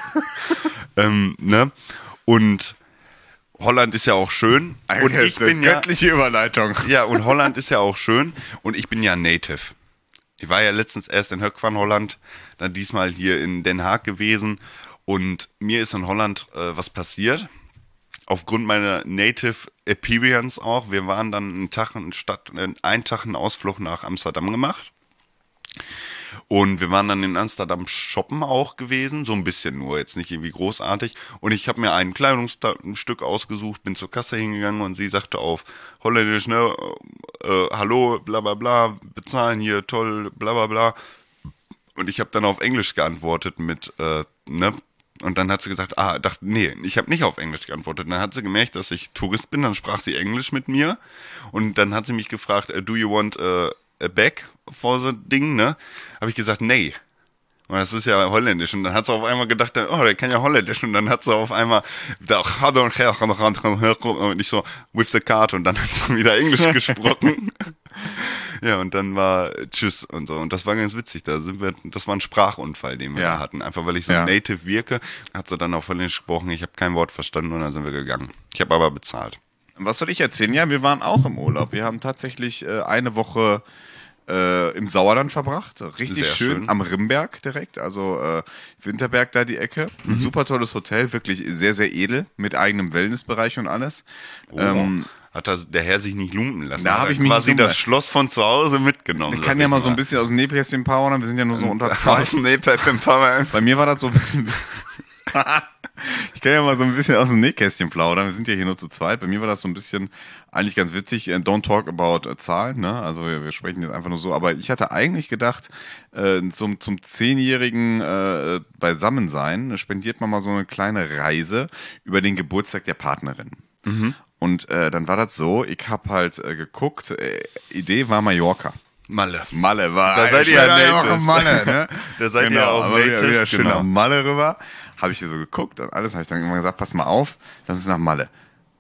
Ähm, ne? Und Holland ist ja auch schön. Und Das ich ist eine bin ja. göttliche Überleitung. Ja, und Holland ist ja auch schön. Und ich bin ja Native. Ich war ja letztens erst in Höck van Holland, dann diesmal hier in Den Haag gewesen. Und mir ist in Holland äh, was passiert. Aufgrund meiner Native Appearance auch. Wir waren dann einen Tag in Stadt, einen Tag einen Ausflug nach Amsterdam gemacht. Und wir waren dann in Amsterdam shoppen auch gewesen, so ein bisschen nur, jetzt nicht irgendwie großartig. Und ich habe mir ein Kleidungsstück ausgesucht, bin zur Kasse hingegangen und sie sagte auf Holländisch, ne, äh, hallo, bla bla bla, bezahlen hier, toll, bla bla bla. Und ich habe dann auf Englisch geantwortet mit, äh, ne, und dann hat sie gesagt, ah, dachte, nee, ich habe nicht auf Englisch geantwortet. Dann hat sie gemerkt, dass ich Tourist bin, dann sprach sie Englisch mit mir. Und dann hat sie mich gefragt, do you want a, a bag for the Ding, ne? Habe ich gesagt, nee. Und das ist ja holländisch. Und dann hat sie auf einmal gedacht, oh, der kann ja holländisch. Und dann hat sie auf einmal, und ich so, with the card. Und dann hat sie wieder Englisch gesprochen. Ja, und dann war Tschüss und so. Und das war ganz witzig. Da sind wir, das war ein Sprachunfall, den wir Ja. da hatten. Einfach weil ich so Ja. native wirke, hat sie dann auf Holländisch gesprochen. Ich habe kein Wort verstanden und dann sind wir gegangen. Ich habe aber bezahlt. Was soll ich erzählen? Ja, wir waren auch im Urlaub. Wir haben tatsächlich äh, eine Woche äh, im Sauerland verbracht. Richtig Sehr schön, schön. am Rimberg direkt, also äh, Winterberg da die Ecke. Ein super tolles Hotel, wirklich sehr, sehr edel, mit eigenem Wellnessbereich und alles. Oh. Ähm, Hat das, der Herr sich nicht lumpen lassen. Da Hat hab er ich mich quasi nicht lumpen das Schloss von zu Hause mitgenommen. ich sag kann ja ich mal so ein bisschen aus dem Nähkästchen plaudern, wir sind ja nur so unter zwei. Aus dem Nähkästchen plaudern. Bei mir war das so. Ich kann ja mal so ein bisschen aus dem Nähkästchen plaudern. Wir sind ja hier nur zu zweit. Bei mir war das so ein bisschen eigentlich ganz witzig. äh, Don't talk about äh, Zahlen, ne? Also wir, wir sprechen jetzt einfach nur so. Aber ich hatte eigentlich gedacht, äh, zum, zum zehnjährigen äh, Beisammensein spendiert man mal so eine kleine Reise über den Geburtstag der Partnerin. Und äh, dann war das so, ich habe halt äh, geguckt, äh, Idee war Mallorca. Malle. Malle war. Da seid ihr ja schöner Natives. Malle, ne? Da seid ihr genau, auch aber wieder, Natives, wieder schön genau. nach Malle rüber. Habe ich hier so geguckt und alles. Habe ich dann immer gesagt, pass mal auf, lass uns nach Malle.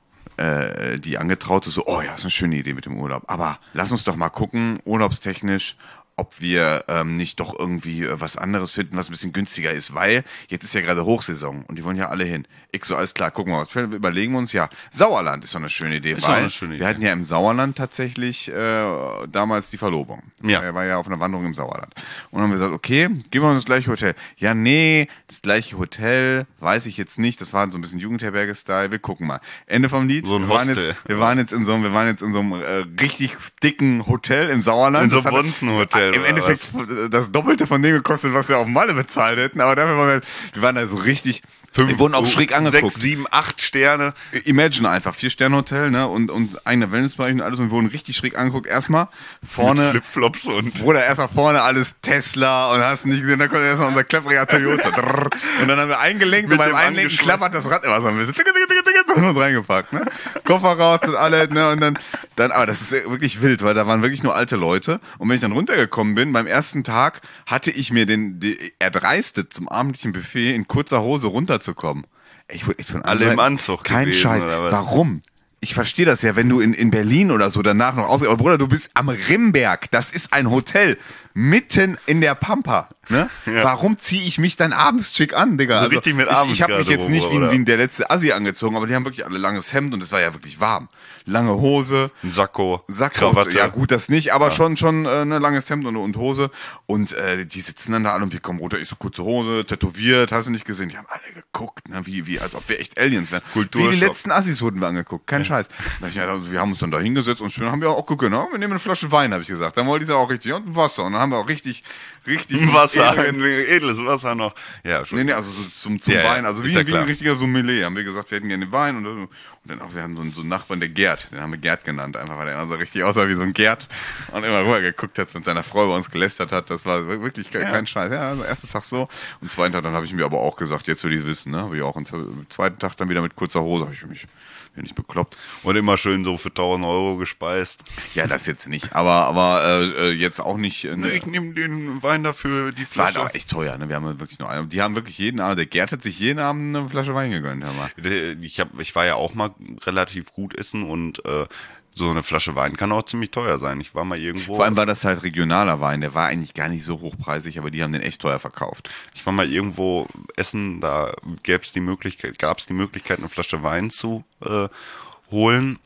Äh, die Angetraute so, oh ja, ist eine schöne Idee mit dem Urlaub. Aber lass uns doch mal gucken, urlaubstechnisch, ob wir ähm, nicht doch irgendwie äh, was anderes finden, was ein bisschen günstiger ist, weil jetzt ist ja gerade Hochsaison und die wollen ja alle hin. Ich so, alles klar, gucken wir was. Überlegen wir uns, ja, Sauerland ist doch eine schöne Idee, Ist doch weil eine schöne Idee. wir hatten ja im Sauerland tatsächlich äh, damals die Verlobung. Ja. Er war ja auf einer Wanderung im Sauerland. Und dann haben wir gesagt, okay, gehen wir in das gleiche Hotel. Ja, nee, das gleiche Hotel, weiß ich jetzt nicht. Das war so ein bisschen Jugendherberge-Style. Wir gucken mal. Ende vom Lied. So ein wir waren Hostel. jetzt, wir waren jetzt in so einem, wir waren jetzt in so einem äh, richtig dicken Hotel im Sauerland. In so einem Das hat Bonzenhotel Im oder Endeffekt das Doppelte von dem gekostet, was wir auf Malle bezahlt hätten. Aber dafür waren wir, wir waren da so richtig, wir wurden auch schräg angeguckt. Sechs, sieben, acht Sterne. Imagine einfach, Vier-Sterne-Hotel, ne, und, und eigener Wellnessbereich und alles und wir wurden richtig schräg angeguckt. Erstmal vorne, Flipflops und. Bruder, erstmal vorne alles Tesla und hast nicht gesehen, da kommt erstmal unser klappriger Toyota. Drrr. Und dann haben wir eingelenkt und Mit beim dem Einlenken angeschlossen. klappert das Rad immer so ein bisschen. Ticke, ticke, ticke, ticke, und uns reingepackt, ne. Koffer raus, das alles, ne, und dann, dann, aber das ist wirklich wild, weil da waren wirklich nur alte Leute und wenn ich dann runtergekommen bin, beim ersten Tag hatte ich mir den, die, erdreistet zum abendlichen Buffet in kurzer Hose runterzukommen. Ich wurde echt von Alle allen im Seiten- Anzug Kein gewesen, Scheiß. oder was? Warum? Ich verstehe das ja, wenn du in, in Berlin oder so danach noch aus. Aber Bruder, du bist am Rimberg. Das ist ein Hotel mitten in der Pampa. Ne? Ja. Warum ziehe ich mich dann abends schick an, Digga? So richtig mit ich, ich habe mich jetzt Abendgarderobe, nicht wie, oder? wie der letzte Assi angezogen, aber die haben wirklich alle langes Hemd und es war ja wirklich warm. Lange Hose, Ein Sakko. Sakko, Krawatte. ja gut, das nicht, aber schon schon äh, ne langes Hemd und, und Hose und äh, die sitzen dann da alle und wir kommen runter, ich so kurze Hose, tätowiert, hast du nicht gesehen? Die haben alle geguckt, ne, wie wie als ob wir echt Aliens wären. Kulturschock. Wie die letzten Assis wurden wir angeguckt, kein Scheiß. Da ich, ja, also, wir haben uns dann da hingesetzt und schön haben wir auch geguckt, ne? Wir nehmen eine Flasche Wein, habe ich gesagt. Dann wollte ich auch richtig und Wasser und dann haben wir auch richtig richtig Wasser, edle- ein edles Wasser noch. Ja, schon. Nee, nee, also so zum, zum Ja, ja, Wein, also wie, ist ja wie ein klar. richtiger Sommelier. Haben wir gesagt, wir hätten gerne Wein und, und dann auch, wir haben so, einen- so einen Nachbarn, der Gerd, den haben wir Gerd genannt, einfach weil der immer so richtig aussah wie so ein Gerd und immer rüber geguckt hat, mit seiner Frau über uns gelästert hat. Das war wirklich kein, kein Scheiß. Ja, also erster Tag so und zweiten Tag, dann habe ich mir aber auch gesagt, jetzt will ich es wissen, ne, habe ich auch. Und am zweiten Tag dann wieder mit kurzer Hose, habe ich mich, bin ich bekloppt. Und immer schön so für tausend Euro gespeist. Ja, das jetzt nicht, aber, aber äh, äh, jetzt auch nicht. Äh, Ne, ich nehme den Wein dafür, die Das war halt Flasche. auch echt teuer, ne? Wir haben wirklich nur einen. Die haben wirklich jeden Abend, der Gerd hat sich jeden Abend eine Flasche Wein gegönnt, hör mal. Ich, hab, ich war ja auch mal relativ gut essen und äh, so eine Flasche Wein kann auch ziemlich teuer sein. Ich war mal irgendwo. Vor allem war das halt regionaler Wein, der war eigentlich gar nicht so hochpreisig, aber die haben den echt teuer verkauft. Ich war mal irgendwo essen, da gäb's die Möglichkeit, gab es die Möglichkeit, eine Flasche Wein zu äh, holen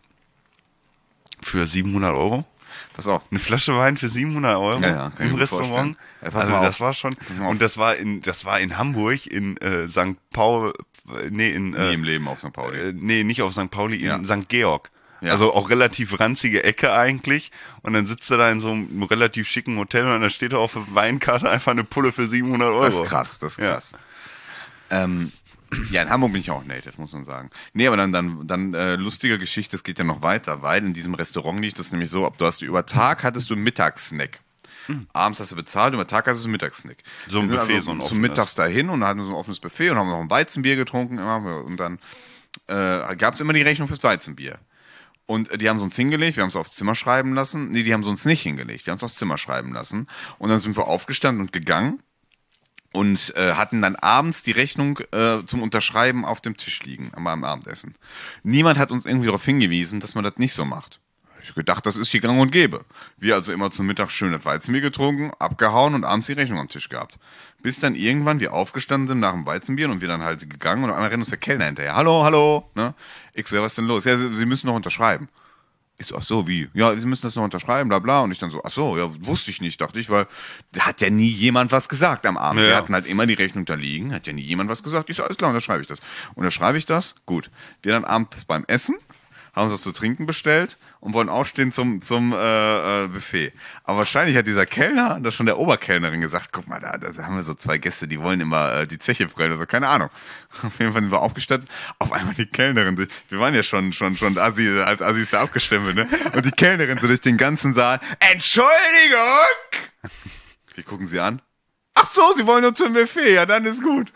für siebenhundert Euro. Pass auf. Eine Flasche Wein für siebenhundert Euro Ja, ja, kann ich im mir Restaurant. vorstellen. Ja, pass also mal das auf. war schon. Pass mal auf. Und das war in das war in Hamburg in äh, Sankt Paul, äh, nee in äh, Nie im Leben auf Sankt Pauli. äh, nee nicht auf Sankt Pauli in Ja. Sankt Georg. Ja. Also auch relativ ranzige Ecke eigentlich. Und dann sitzt er da in so einem relativ schicken Hotel und dann steht da auf der Weinkarte einfach eine Pulle für siebenhundert Euro. Das ist krass, das ist Ja. krass. Ähm, ja, in Hamburg bin ich auch native, muss man sagen. Nee, aber dann, dann, dann äh, lustige Geschichte, es geht ja noch weiter, weil in diesem Restaurant liegt das nämlich so, ob du hast über Tag hattest du einen Mittagssnack. Abends hast du bezahlt, über Tag hast du einen Mittagssnack. So ein Wir sind Buffet, also so ein zum offenes. Mittags dahin und hatten so ein offenes Buffet und haben noch ein Weizenbier getrunken immer und dann äh, gab es immer die Rechnung fürs Weizenbier. Und äh, die haben es uns hingelegt, wir haben es aufs Zimmer schreiben lassen. Nee, die haben es uns nicht hingelegt, wir haben es aufs Zimmer schreiben lassen. Und dann sind wir aufgestanden und gegangen und äh, hatten dann abends die Rechnung äh, zum Unterschreiben auf dem Tisch liegen, am, am Abendessen. Niemand hat uns irgendwie darauf hingewiesen, dass man das nicht so macht. Ich gedacht, das ist hier gang und gäbe. Wir also immer zum Mittag schön das Weizenbier getrunken, abgehauen und abends die Rechnung am Tisch gehabt. Bis dann irgendwann wir aufgestanden sind nach dem Weizenbier und wir dann halt gegangen und auf einmal rennt uns der Kellner hinterher. Hallo, hallo. Ne? Ich so, ja, was ist denn los? Ja, Sie, Sie müssen noch unterschreiben. Ich so, ach so, wie? Ja, Sie müssen das noch unterschreiben, bla bla. Und ich dann so, ach so, ja, wusste ich nicht, dachte ich, weil da hat ja nie jemand was gesagt am Abend. Ja. Wir hatten halt immer die Rechnung da liegen, hat ja nie jemand was gesagt. Ich so, alles klar, unterschreibe ich das. Unterschreibe ich das? Gut. Wir dann abends beim Essen, haben uns was zu trinken bestellt und wollen aufstehen zum, zum äh, äh, Buffet. Aber wahrscheinlich hat dieser Kellner, das schon der Oberkellnerin gesagt, guck mal, da, da haben wir so zwei Gäste, die wollen immer äh, die Zeche brennen oder so, keine Ahnung. Auf jeden Fall sind wir aufgestanden, auf einmal die Kellnerin, die, wir waren ja schon, schon, schon Assi, als Assis da abgestempelt, ne? Und die Kellnerin so durch den ganzen Saal, Entschuldigung! Wir gucken sie an. Ach so, Sie wollen nur zum Buffet, ja, dann ist gut.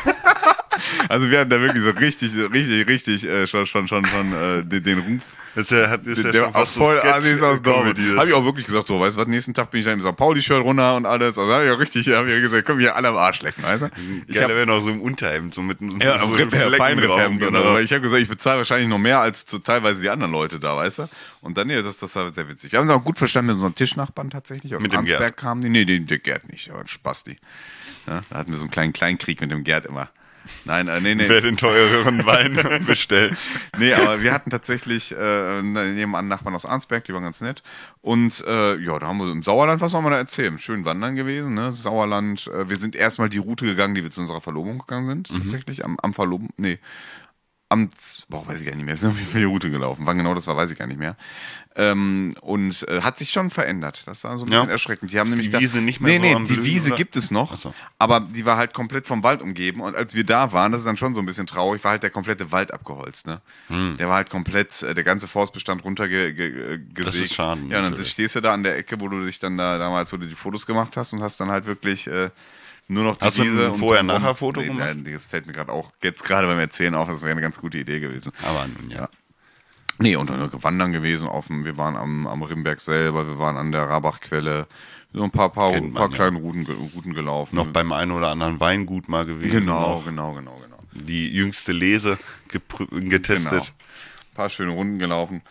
Also wir hatten da wirklich so richtig, richtig, richtig äh, schon, schon, schon, schon äh, den, den Ruf. Das ist ja, ist ja Der schon war fast voll so Sketch- Assis aus Dortmund. Comedy. Habe ich auch wirklich gesagt, so, weißt du was, nächsten Tag bin ich dann im Sankt Pauli-Shirt runter und alles. Also habe ich auch richtig, habe ich gesagt, komm hier alle am Arsch lecken, weißt du? Ich Geil, wäre noch so im Unterhemd, so mit Ja, so am Flecken Ripp, drauf, Feinripp-Hemd. genau. Weil ich habe gesagt, ich bezahle wahrscheinlich noch mehr als zu teilweise die anderen Leute da, weißt du? Und dann, nee, das, das war sehr witzig. Wir haben uns auch gut verstanden mit unseren Tischnachbarn tatsächlich. Aus Mit dem Arnsberg Gerd. kamen die. Nee, den, der Gerd nicht, aber ein Spasti. Ja, da hatten wir so einen kleinen Kleinkrieg mit dem Gerd immer. Nein, äh, nee, nee. Wer den teureren Wein bestellt. Nee, aber wir hatten tatsächlich äh, nebenan Nachbarn aus Arnsberg, die waren ganz nett. Und äh, ja, da haben wir im Sauerland, was soll man da erzählen? Schön wandern gewesen, ne? Sauerland. Äh, wir sind erstmal die Route gegangen, die wir zu unserer Verlobung gegangen sind, mhm. tatsächlich. Am, am Verloben, nee. Am, boah, weiß ich gar nicht mehr, sind wir die Route gelaufen. Wann genau das war, weiß ich gar nicht mehr. Ähm, und äh, hat sich schon verändert. Das war so ein bisschen Ja. erschreckend. Die haben Ist nämlich die da, Wiese nicht mehr nee, so nee, am die Blühen, Wiese oder? gibt es noch, Ach so. aber die war halt komplett vom Wald umgeben. Und als wir da waren, das ist dann schon so ein bisschen traurig, war halt der komplette Wald abgeholzt. Ne? Hm. Der war halt komplett, äh, der ganze Forstbestand runtergesägt. Ge, ge, Das ist schade, Ja, und dann natürlich. stehst du da an der Ecke, wo du dich dann da damals, wo du die Fotos gemacht hast und hast dann halt wirklich äh, nur noch die Hast du Wiese. ein und Vorher-Nachher-Foto nee, gemacht? nein, das fällt mir gerade auch jetzt gerade beim Erzählen auf, das wäre eine ganz gute Idee gewesen. Aber nun, ja. Ja. Nee, und dann wandern gewesen auf dem, wir waren am, am Rimberg selber, wir waren an der Rabachquelle, so ein paar, paar, Kennt man, paar ja. kleine Routen, Routen gelaufen. Noch beim einen oder anderen Weingut mal gewesen. Genau, noch genau, genau, genau. Die jüngste Lese geprü- getestet. Genau. Ein paar schöne Runden gelaufen.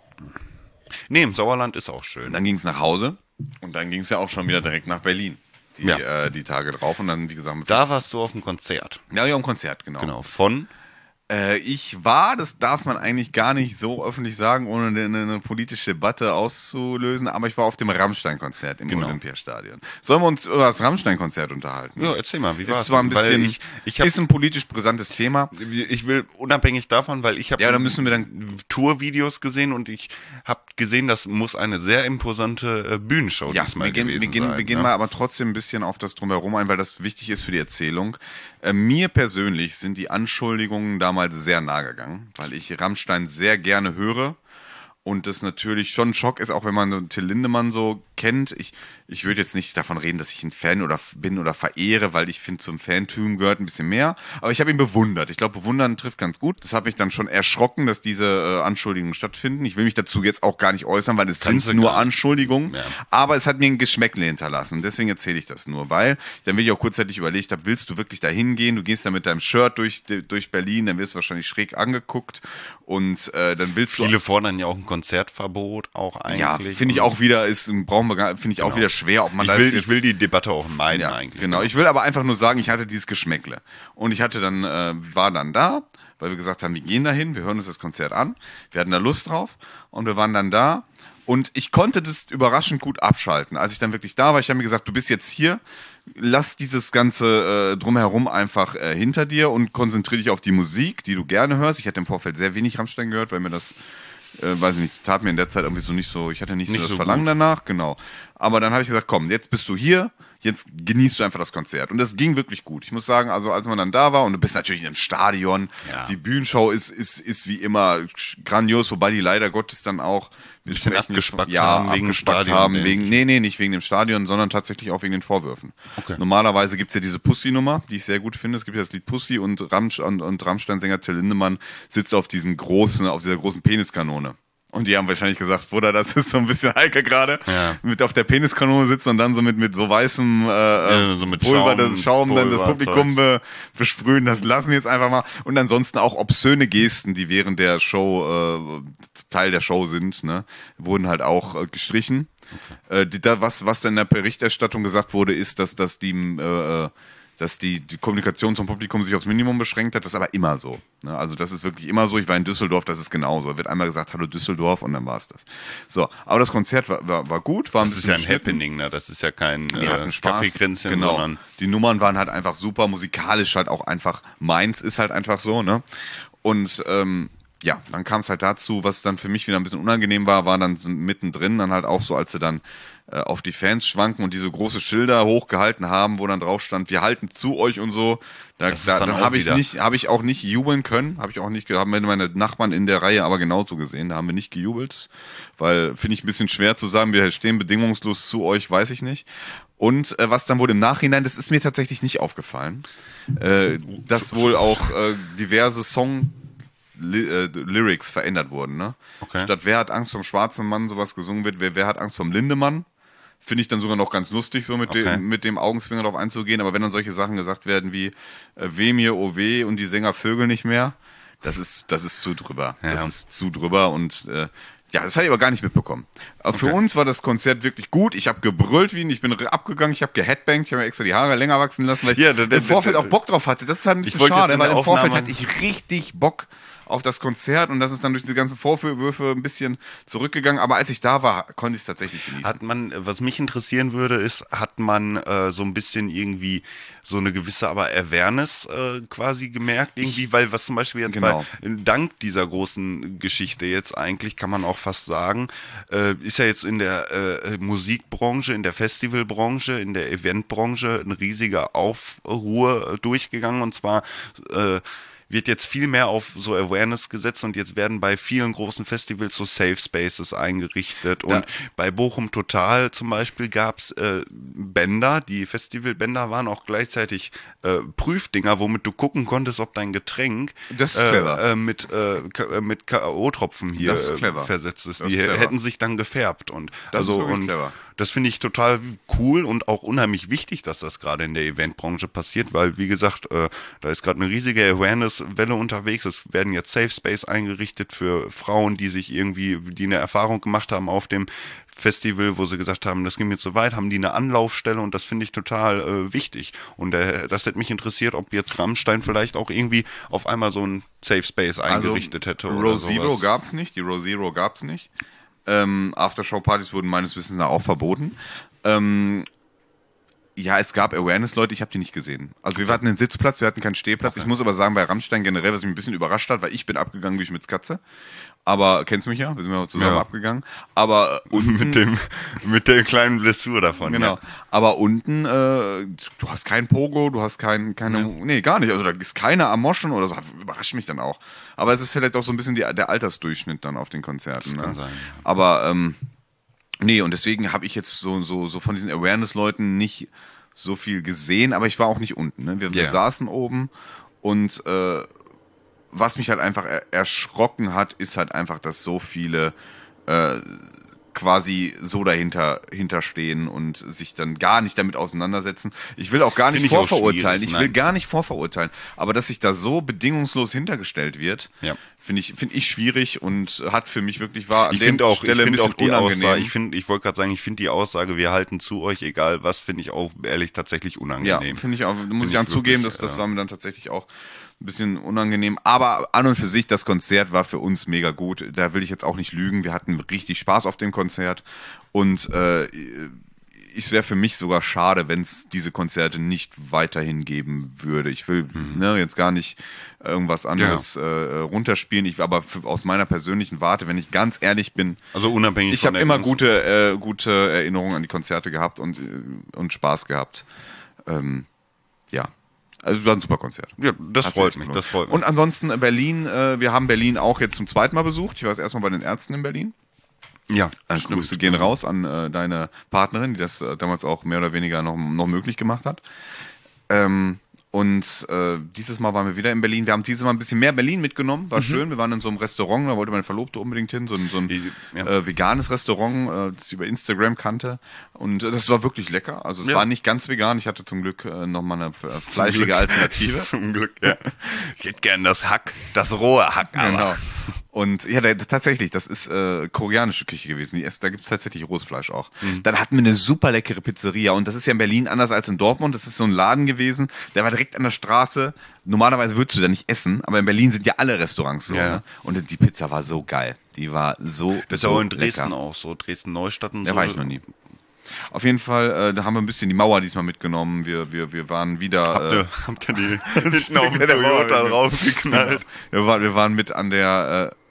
Nee, im Sauerland ist auch schön. Dann ging es nach Hause und dann ging es ja auch schon wieder direkt nach Berlin. Die, Ja. äh, die Tage drauf und dann, wie gesagt, mit Da warst du auf dem Konzert. ja, ja, ein Konzert, genau. Genau. Von? Äh, ich war, das darf man eigentlich gar nicht so öffentlich sagen, ohne eine, eine politische Debatte auszulösen, aber ich war auf dem Rammstein-Konzert im Genau. Olympiastadion. Sollen wir uns über das Rammstein-Konzert unterhalten? Ja, erzähl mal, wie war's? Ist zwar ein Weil bisschen, ich, ich hab, ist ein politisch brisantes Thema. ich will unabhängig davon, weil ich habe Ja, da müssen wir dann- Tourvideos gesehen und ich habe gesehen, das muss eine sehr imposante äh, Bühnenshow Ja, diesmal wir gehen, gewesen wir gehen, sein. wir gehen ne? mal aber trotzdem ein bisschen auf das Drumherum ein, weil das wichtig ist für die Erzählung. Äh, mir persönlich sind die Anschuldigungen damals sehr nahe gegangen, weil ich Rammstein sehr gerne höre und das natürlich schon ein Schock ist, auch wenn man so Till Lindemann so kennt. Ich, ich würde jetzt nicht davon reden, dass ich ein Fan oder bin oder verehre, weil ich finde, zum Fantum gehört ein bisschen mehr. Aber ich habe ihn bewundert. Ich glaube, bewundern trifft ganz gut. Das hat mich dann schon erschrocken, dass diese äh, Anschuldigungen stattfinden. Ich will mich dazu jetzt auch gar nicht äußern, weil es Kannst sind du nur gar nicht. Anschuldigungen. Ja. Aber es hat mir ein Geschmäckle hinterlassen. Und deswegen erzähle ich das nur, weil dann will ich auch kurzzeitig überlegt habe, willst du wirklich da hingehen? Du gehst da mit deinem Shirt durch, durch Berlin, dann wirst du wahrscheinlich schräg angeguckt und äh, dann willst du... Viele fordern ja auch ein Konzertverbot, auch eigentlich. Ja, finde ich Und auch wieder, ist brauchen wir gar- finde ich auch Genau. wieder schwer, ob man ich das will, jetzt, ich will die Debatte auch meiden ja, eigentlich. genau. Ich will aber einfach nur sagen, ich hatte dieses Geschmäckle und ich hatte dann äh, war dann da, weil wir gesagt haben, wir gehen dahin, wir hören uns das Konzert an, wir hatten da Lust drauf und wir waren dann da und ich konnte das überraschend gut abschalten, als ich dann wirklich da war. Ich habe mir gesagt, du bist jetzt hier, lass dieses ganze äh, drumherum einfach äh, hinter dir und konzentriere dich auf die Musik, die du gerne hörst. Ich hatte im Vorfeld sehr wenig Rammstein gehört, weil mir das Äh, weiß ich nicht, tat mir in der Zeit irgendwie so nicht so, ich hatte nicht, Nicht so das so Verlangen gut. danach, genau. Aber dann habe ich gesagt, komm, jetzt bist du hier, jetzt genießt du einfach das Konzert. Und das ging wirklich gut. Ich muss sagen, also als man dann da war und du bist natürlich in einem Stadion, Ja. die Bühnenshow ist, ist, ist wie immer grandios, wobei die leider Gottes dann auch ein bisschen abgespackt ja, haben wegen abgespackt Stadion, haben, nee. wegen, nee, nee, nicht wegen dem Stadion, sondern tatsächlich auch wegen den Vorwürfen. Okay. Normalerweise gibt's ja diese Pussy-Nummer, die ich sehr gut finde. Es gibt ja das Lied Pussy und, Rammstein, und, und Rammstein-Sänger Till Lindemann sitzt auf diesem großen, auf dieser großen Peniskanone. Und die haben wahrscheinlich gesagt, Bruder, das ist so ein bisschen heikel gerade, Ja. mit auf der Peniskanone sitzen und dann so mit, mit so weißem äh, Ja, so mit Pulver, Schaum, das Schaum dann das Pulver, Publikum be, besprühen, das lassen wir jetzt einfach mal. Und ansonsten auch obszöne Gesten, die während der Show äh, Teil der Show sind, ne, wurden halt auch äh, gestrichen. Okay. Äh, die, da, was, was dann in der Berichterstattung gesagt wurde, ist, dass, dass die äh, dass die, die Kommunikation zum Publikum sich aufs Minimum beschränkt hat. Das ist aber immer so. Ne? Also das ist wirklich immer so. Ich war in Düsseldorf, das ist genauso. Da wird einmal gesagt, hallo Düsseldorf und dann war es das. So, aber das Konzert war, war, war gut. War ein Das ist ja ein geschnitten. Happening, ne? Das ist ja kein Wir hatten äh, Spaß. Kaffeekränzchen, Genau. sondern Die Nummern waren halt einfach super, musikalisch halt auch einfach meins, ist halt einfach so, ne? Und ähm, ja, dann kam es halt dazu, was dann für mich wieder ein bisschen unangenehm war, war dann so mittendrin dann halt auch so, als sie dann äh, auf die Fans schwanken und diese große Schilder hochgehalten haben, wo dann drauf stand, wir halten zu euch und so. Da, Das ist da, dann dann auch habe ich wieder- nicht, habe ich auch nicht jubeln können, habe ich auch nicht, haben meine Nachbarn in der Reihe aber genauso gesehen, da haben wir nicht gejubelt, weil finde ich ein bisschen schwer zu sagen, wir stehen bedingungslos zu euch, weiß ich nicht. Und äh, was dann wohl im Nachhinein, das ist mir tatsächlich nicht aufgefallen, äh, dass wohl auch äh, diverse Song Li äh, Lyrics verändert wurden, ne? Okay. Statt wer hat Angst vom schwarzen Mann sowas gesungen wird, wer, wer hat Angst vom Lindemann, finde ich dann sogar noch ganz lustig, so mit, Okay. dem, mit dem Augenzwinger drauf einzugehen, aber wenn dann solche Sachen gesagt werden wie äh, weh mir, oh weh und die Sänger Vögel nicht mehr, das ist, das ist zu drüber. Ja. Das ist zu drüber und äh, ja, das habe ich aber gar nicht mitbekommen. Aber für Okay. uns war das Konzert wirklich gut. Ich habe gebrüllt wie ein, ich bin abgegangen, ich habe geheadbangt, ich habe mir extra die Haare länger wachsen lassen, weil ich Ja, da- da- im Vorfeld da- auch Bock drauf hatte. Das ist halt ein bisschen Ich wollte jetzt schade, in weil der im Vorfeld Aufnahme- hatte ich richtig Bock auf das Konzert und das ist dann durch diese ganzen Vorwürfe ein bisschen zurückgegangen. Aber als ich da war, konnte ich es tatsächlich genießen. Hat man, was mich interessieren würde, ist, hat man äh, so ein bisschen irgendwie so eine gewisse aber Awareness äh, quasi gemerkt, irgendwie, weil was zum Beispiel jetzt Genau. bei, dank dieser großen Geschichte jetzt eigentlich, kann man auch fast sagen, äh, ist ja jetzt in der äh, Musikbranche, in der Festivalbranche, in der Eventbranche ein riesiger Aufruhr äh, durchgegangen und zwar äh, wird jetzt viel mehr auf so Awareness gesetzt und jetzt werden bei vielen großen Festivals so Safe Spaces eingerichtet und Ja. bei Bochum Total zum Beispiel gab es äh, Bänder, die Festivalbänder waren auch gleichzeitig äh, Prüfdinger, womit du gucken konntest, ob dein Getränk Das ist äh, clever. äh, mit, äh, K- äh, mit K O-Tropfen hier Das ist äh, clever. versetzt ist. Das Die ist clever. hätten sich dann gefärbt und Das ist also wirklich und clever. das finde ich total cool und auch unheimlich wichtig, dass das gerade in der Eventbranche passiert, weil, wie gesagt, äh, da ist gerade eine riesige Awareness-Welle unterwegs. Es werden jetzt Safe Space eingerichtet für Frauen, die sich irgendwie, die eine Erfahrung gemacht haben auf dem Festival, wo sie gesagt haben, das ging mir zu weit, haben die eine Anlaufstelle und das finde ich total äh, wichtig. Und äh, das hätte mich interessiert, ob jetzt Rammstein vielleicht auch irgendwie auf einmal so ein Safe Space eingerichtet hätte oder Row Zero sowas. gab es nicht, die Row Zero gab es nicht. Ähm, Aftershow-Partys wurden meines Wissens nach auch verboten. Ähm, ja, es gab Awareness-Leute, ich habe die nicht gesehen. Also wir hatten einen Sitzplatz, wir hatten keinen Stehplatz. Ich muss aber sagen, bei Rammstein generell, was mich ein bisschen überrascht hat, weil ich bin abgegangen wie Schmitz Katze. Aber, kennst du mich ja, wir sind ja zusammen Ja. abgegangen. Aber äh, unten, mit dem mit der kleinen Blessur davon. genau. Ja. Aber unten, äh, du hast kein Pogo, du hast kein, keine, nee, gar nicht. Also da ist keiner am Moschen oder so. Überrascht mich dann auch. Aber es ist vielleicht auch so ein bisschen die, der Altersdurchschnitt dann auf den Konzerten. Das kann ne? sein, ja. Aber, ähm, nee, und deswegen habe ich jetzt so, so, so von diesen Awareness-Leuten nicht so viel gesehen, aber ich war auch nicht unten. Ne? Wir, wir Ja. saßen oben und äh, was mich halt einfach er erschrocken hat, ist halt einfach, dass so viele äh, quasi so dahinter hinterstehen und sich dann gar nicht damit auseinandersetzen. Ich will auch gar nicht Finde ich auch vorverurteilen. schwierig, Ich will nein. gar nicht vorverurteilen. Aber dass sich da so bedingungslos hintergestellt wird, Ja. finde ich, finde ich schwierig und hat für mich wirklich war an Ich der finde auch, ich Stelle ein finde bisschen auch die unangenehm. Aussage, ich finde, ich wollte gerade sagen, ich finde die Aussage, wir halten zu euch, egal was, finde ich auch ehrlich tatsächlich Ja, unangenehm. finde ich auch, muss Find ich dann ich zugeben, wirklich, dass das ja. war mir dann tatsächlich auch ein bisschen unangenehm. Aber an und für sich, das Konzert war für uns mega gut. Da will ich jetzt auch nicht lügen. Wir hatten richtig Spaß auf dem Konzert. Und äh, es wäre für mich sogar schade, wenn es diese Konzerte nicht weiterhin geben würde. Ich will Mhm. ne, jetzt gar nicht irgendwas anderes äh, runterspielen. Ich, aber für, aus meiner persönlichen Warte, wenn ich ganz ehrlich bin, Also unabhängig ich von habe der immer ganzen- gute, äh, gute Erinnerungen an die Konzerte gehabt und, äh, und Spaß gehabt. Ähm, ja, also war ein super Konzert. Ja, das Hat sich freut echt mich, gelohnt. das freut mich. Und ansonsten äh, Berlin, äh, wir haben Berlin auch jetzt zum zweiten Mal besucht. Ich war das erste Mal bei den Ärzten in Berlin. ja, Äh, stimmt. Grüße gehen raus an äh, deine Partnerin, die das äh, damals auch mehr oder weniger noch, noch möglich gemacht hat. Ähm, Und äh, dieses Mal waren wir wieder in Berlin. Wir haben dieses Mal ein bisschen mehr Berlin mitgenommen. War mhm. schön. Wir waren in so einem Restaurant, da wollte meine Verlobte unbedingt hin. So ein, so ein ja. äh, veganes Restaurant, äh, das sie über Instagram kannte. Und äh, das war wirklich lecker. Also es ja. war nicht ganz vegan. Ich hatte zum Glück äh, nochmal eine äh, fleischige Glück. Alternative. Zum Glück, ja. Ich hätte gern das Hack, das rohe Hack. Aber. Genau. Und ja, da, tatsächlich, das ist äh, koreanische Küche gewesen. Die, da gibt's tatsächlich rohes Fleisch auch. Mhm. Dann hatten wir eine super leckere Pizzeria. Und das ist ja in Berlin anders als in Dortmund. Das ist so ein Laden gewesen, der war direkt an der Straße. Normalerweise würdest du da nicht essen, aber in Berlin sind ja alle Restaurants so. Ja. Ne? Und die Pizza war so geil. Die war so Das ist so auch in Dresden lecker. auch so. Dresden-Neustadt und da so. Da war ich noch nie. Auf jeden Fall, äh, da haben wir ein bisschen die Mauer diesmal mitgenommen. Wir, wir, wir waren wieder. Habt ihr, äh, habt ihr die hinten auf den Toyota draufgeknallt? Wir waren, wir waren mit an der. Äh,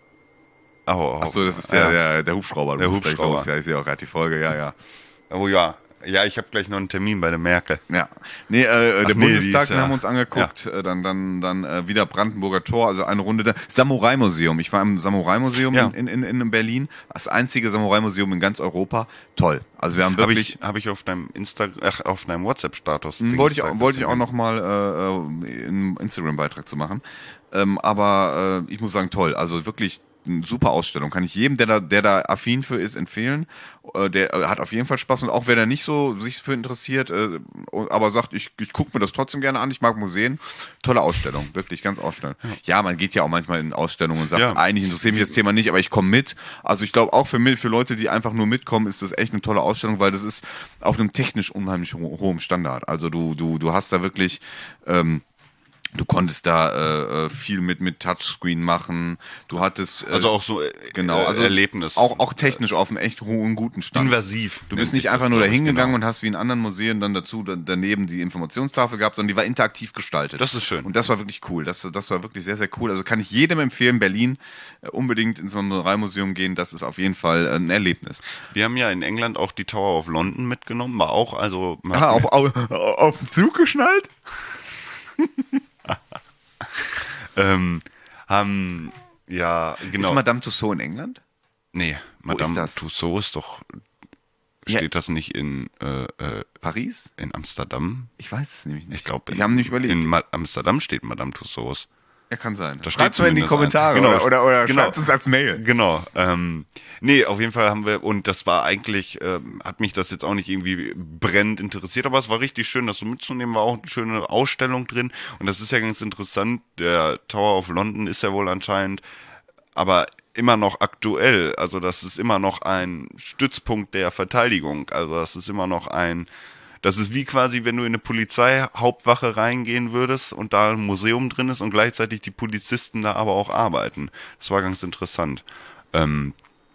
Oh, oh, Achso, das ist der, ja. der, der Hubschrauber. Der Hubschrauber. Ja, ich sehe auch gerade die Folge, ja, ja. Oh ja, ja, ich habe gleich noch einen Termin bei der Merkel. Ja, nee, äh, Ach, der nee, Bundestag, ist, den ja. haben wir uns angeguckt, ja. dann dann dann äh, wieder Brandenburger Tor, also eine Runde da. Samurai-Museum, ich war im Samurai-Museum ja. in, in, in Berlin, das einzige Samurai-Museum in ganz Europa, toll. Also wir haben wirklich... Habe ich, hab ich auf deinem Insta, ach, auf deinem WhatsApp-Status... Wollte ich, wollte ich auch nochmal äh, einen Instagram-Beitrag zu machen, ähm, aber äh, ich muss sagen, toll, also wirklich... Eine super Ausstellung. Kann ich jedem, der da, der da affin für ist, empfehlen. Äh, der äh, hat auf jeden Fall Spaß. Und auch wer da nicht so sich für interessiert, äh, aber sagt, ich, ich gucke mir das trotzdem gerne an, ich mag Museen. Tolle Ausstellung. Wirklich, ganz Ausstellung. Ja, ja man geht ja auch manchmal in Ausstellungen und sagt, ja. eigentlich interessiert mich das Thema nicht, aber ich komme mit. Also ich glaube auch für, für Leute, die einfach nur mitkommen, ist das echt eine tolle Ausstellung, weil das ist auf einem technisch unheimlich ho hohem Standard. Also du, du, du hast da wirklich... Ähm, Du konntest da äh, viel mit mit Touchscreen machen. Du hattest äh, also auch so äh, genau, also Erlebnis. Auch auch technisch auf einem echt hohen guten Stand. Invasiv. Du bist nicht einfach nur da hingegangen genau. und hast wie in anderen Museen dann dazu dann daneben die Informationstafel gehabt, sondern die war interaktiv gestaltet. Das ist schön. Und das war wirklich cool. Das das war wirklich sehr sehr cool. Also kann ich jedem empfehlen, Berlin äh, unbedingt ins Samurai-Museum gehen. Das ist auf jeden Fall ein Erlebnis. Wir haben ja in England auch die Tower of London mitgenommen, war auch also ah, auf, auf, auf den Zug geschnallt. ähm, haben, ja, genau. Ist Madame Tussauds in England? Nee, Wo Madame ist das? Tussauds ist doch, steht ja. das nicht in äh, äh, Paris? In Amsterdam? Ich weiß es nämlich nicht. Ich glaube, ich habe nicht überlegt. In Ma Amsterdam steht Madame Tussauds. Ja, kann sein. Da schreibt es in die Kommentare genau. oder, oder, oder genau. schreibt uns als Mail. Genau. Ähm, nee, auf jeden Fall haben wir, und das war eigentlich, ähm, hat mich das jetzt auch nicht irgendwie brennend interessiert, aber es war richtig schön, das so mitzunehmen, war auch eine schöne Ausstellung drin. Und das ist ja ganz interessant, der Tower of London ist ja wohl anscheinend, aber immer noch aktuell. Also das ist immer noch ein Stützpunkt der Verteidigung. Also das ist immer noch ein... Das ist wie quasi, wenn du in eine Polizeihauptwache reingehen würdest und da ein Museum drin ist und gleichzeitig die Polizisten da aber auch arbeiten. Das war ganz interessant. Ähm,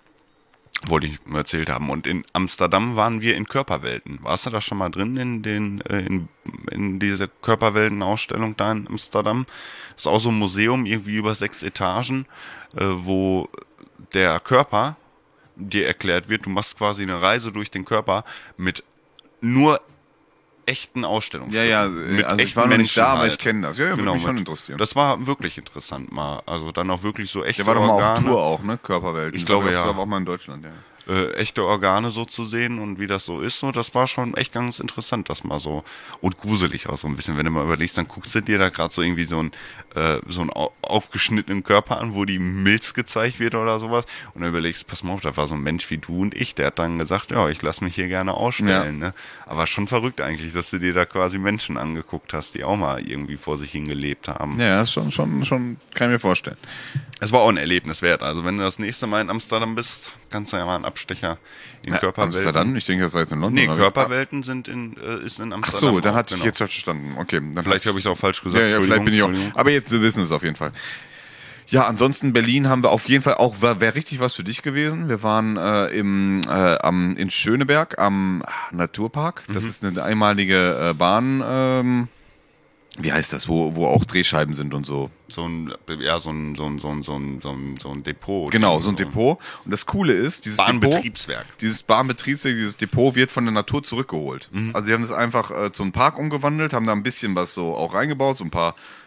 wollte ich nur erzählt haben. Und in Amsterdam waren wir in Körperwelten. Warst du da schon mal drin in den äh, in, in dieser Körperwelten-Ausstellung da in Amsterdam? Das ist auch so ein Museum, irgendwie über sechs Etagen, äh, wo der Körper dir erklärt wird. Du machst quasi eine Reise durch den Körper mit nur echten Ausstellungen. Ja, ja, mit also echten ich war noch Menschen nicht da, aber halt. ich kenne das. Ja, ja, würde genau, mich schon mit, interessieren. Das war wirklich interessant mal. Also dann auch wirklich so echte Der war doch mal Organe. auf Tour auch, ne? Körperwelt. Ich glaube, ja. Das war auch mal in Deutschland, ja. Äh, echte Organe so zu sehen und wie das so ist, so, das war schon echt ganz interessant, das mal so, und gruselig auch so ein bisschen, wenn du mal überlegst, dann guckst du dir da gerade so irgendwie so ein äh, so einen au aufgeschnittenen Körper an, wo die Milz gezeigt wird oder sowas, und dann überlegst, pass mal auf, da war so ein Mensch wie du und ich, der hat dann gesagt, ja, ich lass mich hier gerne ausstellen, ja. ne? Aber schon verrückt eigentlich, dass du dir da quasi Menschen angeguckt hast, die auch mal irgendwie vor sich hingelebt haben. Ja, das ist schon, schon, schon, kann ich mir vorstellen. Es war auch ein Erlebnis wert, also wenn du das nächste Mal in Amsterdam bist, kannst du ja mal einen Abstecher in ja, Körperwelten. Amsterdam? Ich denke, das war jetzt in London. Nee, Körperwelten sind in, äh, ist in Amsterdam. Ach so, dann auch, hat sich genau. jetzt falsch verstanden. Okay, dann vielleicht habe ich es auch falsch gesagt. Ja, ja, vielleicht bin ich auch. Aber jetzt wissen wir es auf jeden Fall. Ja, ansonsten Berlin haben wir auf jeden Fall auch, wäre richtig was für dich gewesen. Wir waren äh, im, äh, am, in Schöneberg am Naturpark. Das mhm. ist eine einmalige äh, Bahn. Ähm, wie heißt das, wo, wo auch Drehscheiben sind und so. So ein, ja, so ein, so ein, so ein, so ein, so ein, so ein Depot. Genau, so ein Depot. Und das Coole ist, dieses Bahnbetriebswerk. Depot, dieses Bahnbetriebswerk, dieses Depot wird von der Natur zurückgeholt. Mhm. Also die haben das einfach äh, zum Park umgewandelt, haben da ein bisschen was so auch reingebaut, so ein paar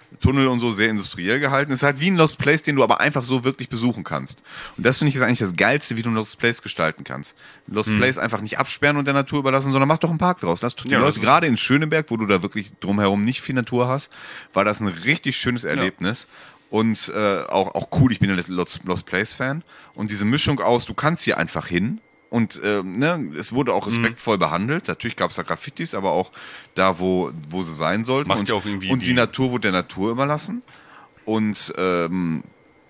Tunnel und so sehr industriell gehalten. Es ist halt wie ein Lost Place, den du aber einfach so wirklich besuchen kannst. Und das finde ich ist eigentlich das Geilste, wie du ein Lost Place gestalten kannst. Lost mhm. Place einfach nicht absperren und der Natur überlassen, sondern mach doch einen Park draus. Lass die ja, Leute, gerade in Schöneberg, wo du da wirklich drumherum nicht viel Natur hast, war das ein richtig schönes Erlebnis. Ja. Und äh, auch, auch cool, ich bin ein Lost, Lost Place Fan. Und diese Mischung aus, du kannst hier einfach hin. Und äh, ne, es wurde auch respektvoll mhm. behandelt. Natürlich gab es da Graffitis, aber auch da, wo, wo sie sein sollten. Macht und ja auch irgendwie und die, die Natur wurde der Natur überlassen. Und ähm,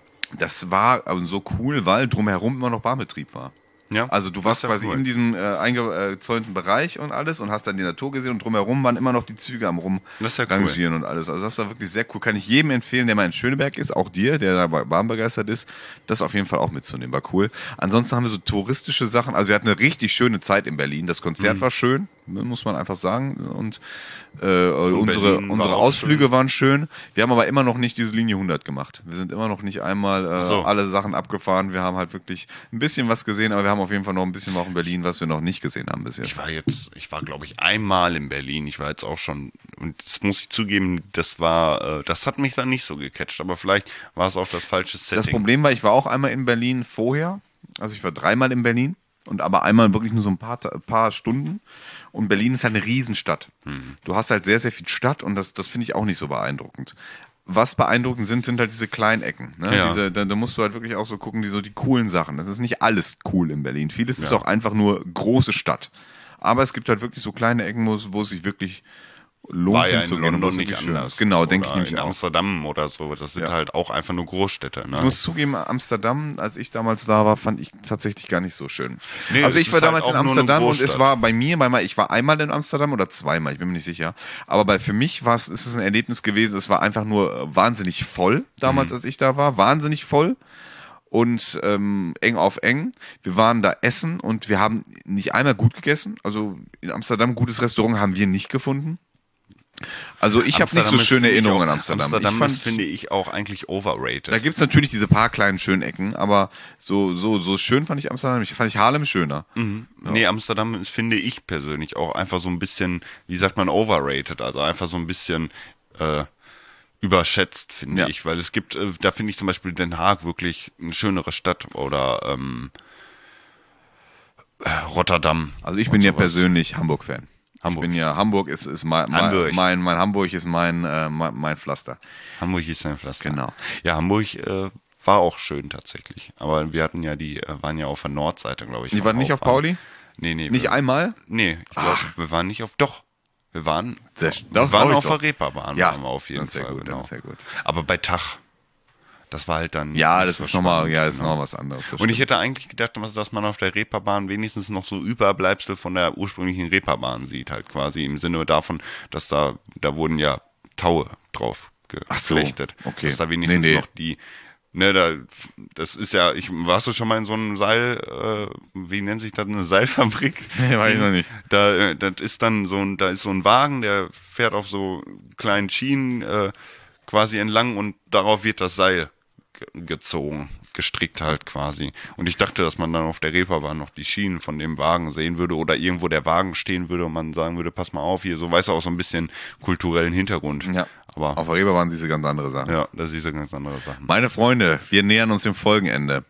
das war also so cool, weil drumherum immer noch Bahnbetrieb war. Ja, also du warst ja quasi cool. in diesem äh, eingezäunten Bereich und alles und hast dann die Natur gesehen und drumherum waren immer noch die Züge am Rumrangieren ja und alles. Also das war wirklich sehr cool. Kann ich jedem empfehlen, der mal in Schöneberg ist, auch dir, der da bahnbegeistert ist, das auf jeden Fall auch mitzunehmen. War cool. Ansonsten haben wir so touristische Sachen. Also wir hatten eine richtig schöne Zeit in Berlin. Das Konzert mhm. war schön, muss man einfach sagen. Und, äh, und unsere, unsere Ausflüge schön. waren schön. Wir haben aber immer noch nicht diese Linie hundert gemacht. Wir sind immer noch nicht einmal äh, so. alle Sachen abgefahren. Wir haben halt wirklich ein bisschen was gesehen, aber wir haben auf jeden Fall noch ein bisschen auch in Berlin, was wir noch nicht gesehen haben bis jetzt. Ich war jetzt, ich war glaube ich einmal in Berlin. Ich war jetzt auch schon, und das muss ich zugeben, das war, äh, das hat mich dann nicht so gecatcht, aber vielleicht war es auch das falsche Setting. Das Problem war, ich war auch einmal in Berlin vorher, also ich war dreimal in Berlin und aber einmal wirklich nur so ein paar, paar Stunden und Berlin ist halt eine Riesenstadt. Hm. Du hast halt sehr, sehr viel Stadt und das, das finde ich auch nicht so beeindruckend. Was beeindruckend sind, sind halt diese kleinen Ecken. Ne? Ja. Diese, da, da musst du halt wirklich auch so gucken, die so die coolen Sachen. Das ist nicht alles cool in Berlin. Vieles ja. ist auch einfach nur große Stadt. Aber es gibt halt wirklich so kleine Ecken, wo es, wo es sich wirklich lohnt war ja hinzugehen. in London nicht anders. Genau, denke ich Oder nämlich in auch. Amsterdam oder so. Das sind Ja. halt auch einfach nur Großstädte. Ne? Ich muss zugeben, Amsterdam, als ich damals da war, fand ich tatsächlich gar nicht so schön. Nee, also es ich war ist halt damals auch in nur eine Amsterdam und es Großstadt. war bei mir, bei mir, ich war einmal in Amsterdam oder zweimal, ich bin mir nicht sicher. Aber bei, für mich war es, es ist ein Erlebnis gewesen, es war einfach nur äh, wahnsinnig voll, damals Mhm. als ich da war, wahnsinnig voll. Und ähm, eng auf eng. Wir waren da essen und wir haben nicht einmal gut gegessen. Also in Amsterdam ein gutes Restaurant haben wir nicht gefunden. Also ich habe nicht so Amsterdam ist, schöne finde ich, Erinnerungen auch- an Amsterdam. Amsterdam ich fand, ist, finde ich, auch eigentlich overrated. da gibt's natürlich diese paar kleinen schönen Ecken, aber so, so, so schön fand ich Amsterdam nicht. Fand ich Harlem schöner. Mhm. Nee, Amsterdam ist, finde ich persönlich, auch einfach so ein bisschen, wie sagt man, overrated. Also einfach so ein bisschen äh, überschätzt, finde Ja. ich. Weil es gibt, äh, da finde ich zum Beispiel Den Haag wirklich eine schönere Stadt oder ähm, äh, Rotterdam. Also ich und bin ja sowas. persönlich Hamburg-Fan. Hamburg. Ich bin ja, Hamburg ist, ist mein, mein, Hamburg. mein, mein Hamburg ist mein, äh, mein, mein Pflaster. Hamburg ist ein Pflaster. Genau. Ja, Hamburg äh, war auch schön tatsächlich. Aber wir hatten ja die, äh, waren ja auf der Nordseite, glaube ich. Die vom waren nicht auf Hauptbahnhof. Pauli? Nee, nee. Nicht wir, einmal? Nee, ich glaube, wir waren nicht auf, doch. Wir waren, Sehr- wir doch, waren glaub ich auf doch. der Reeperbahn, Ja, waren wir auf jeden das ist sehr Fall. gut, genau. das ist sehr gut. Aber bei Tag, das war halt dann. Ja, nicht das so ist nochmal, spannend, ja, das ist genau. nochmal was anderes. das Und ich stimmt. hätte eigentlich gedacht, dass man auf der Reeperbahn wenigstens noch so Überbleibsel von der ursprünglichen Reeperbahn sieht, halt quasi im Sinne davon, dass da, da wurden ja Taue drauf Ach so, geflechtet. okay. Dass da wenigstens Nee, nee. noch die, ne, da, das ist ja, ich, warst du schon mal in so einem Seil, äh, wie nennt sich das, eine Seilfabrik? Nee, weiß ich noch nicht. Da, äh, das ist dann so ein, da ist so ein Wagen, der fährt auf so kleinen Schienen äh, quasi entlang und darauf wird das Seil ge- gezogen, gestrickt halt quasi. Und ich dachte, dass man dann auf der Reeperbahn noch die Schienen von dem Wagen sehen würde oder irgendwo der Wagen stehen würde und man sagen würde, pass mal auf hier, so weiß er auch so ein bisschen kulturellen Hintergrund. Ja. Aber Auf der Reeper waren diese ganz andere Sachen. ja, das ist ja ganz andere Sachen. Meine Freunde, wir nähern uns dem Folgenende.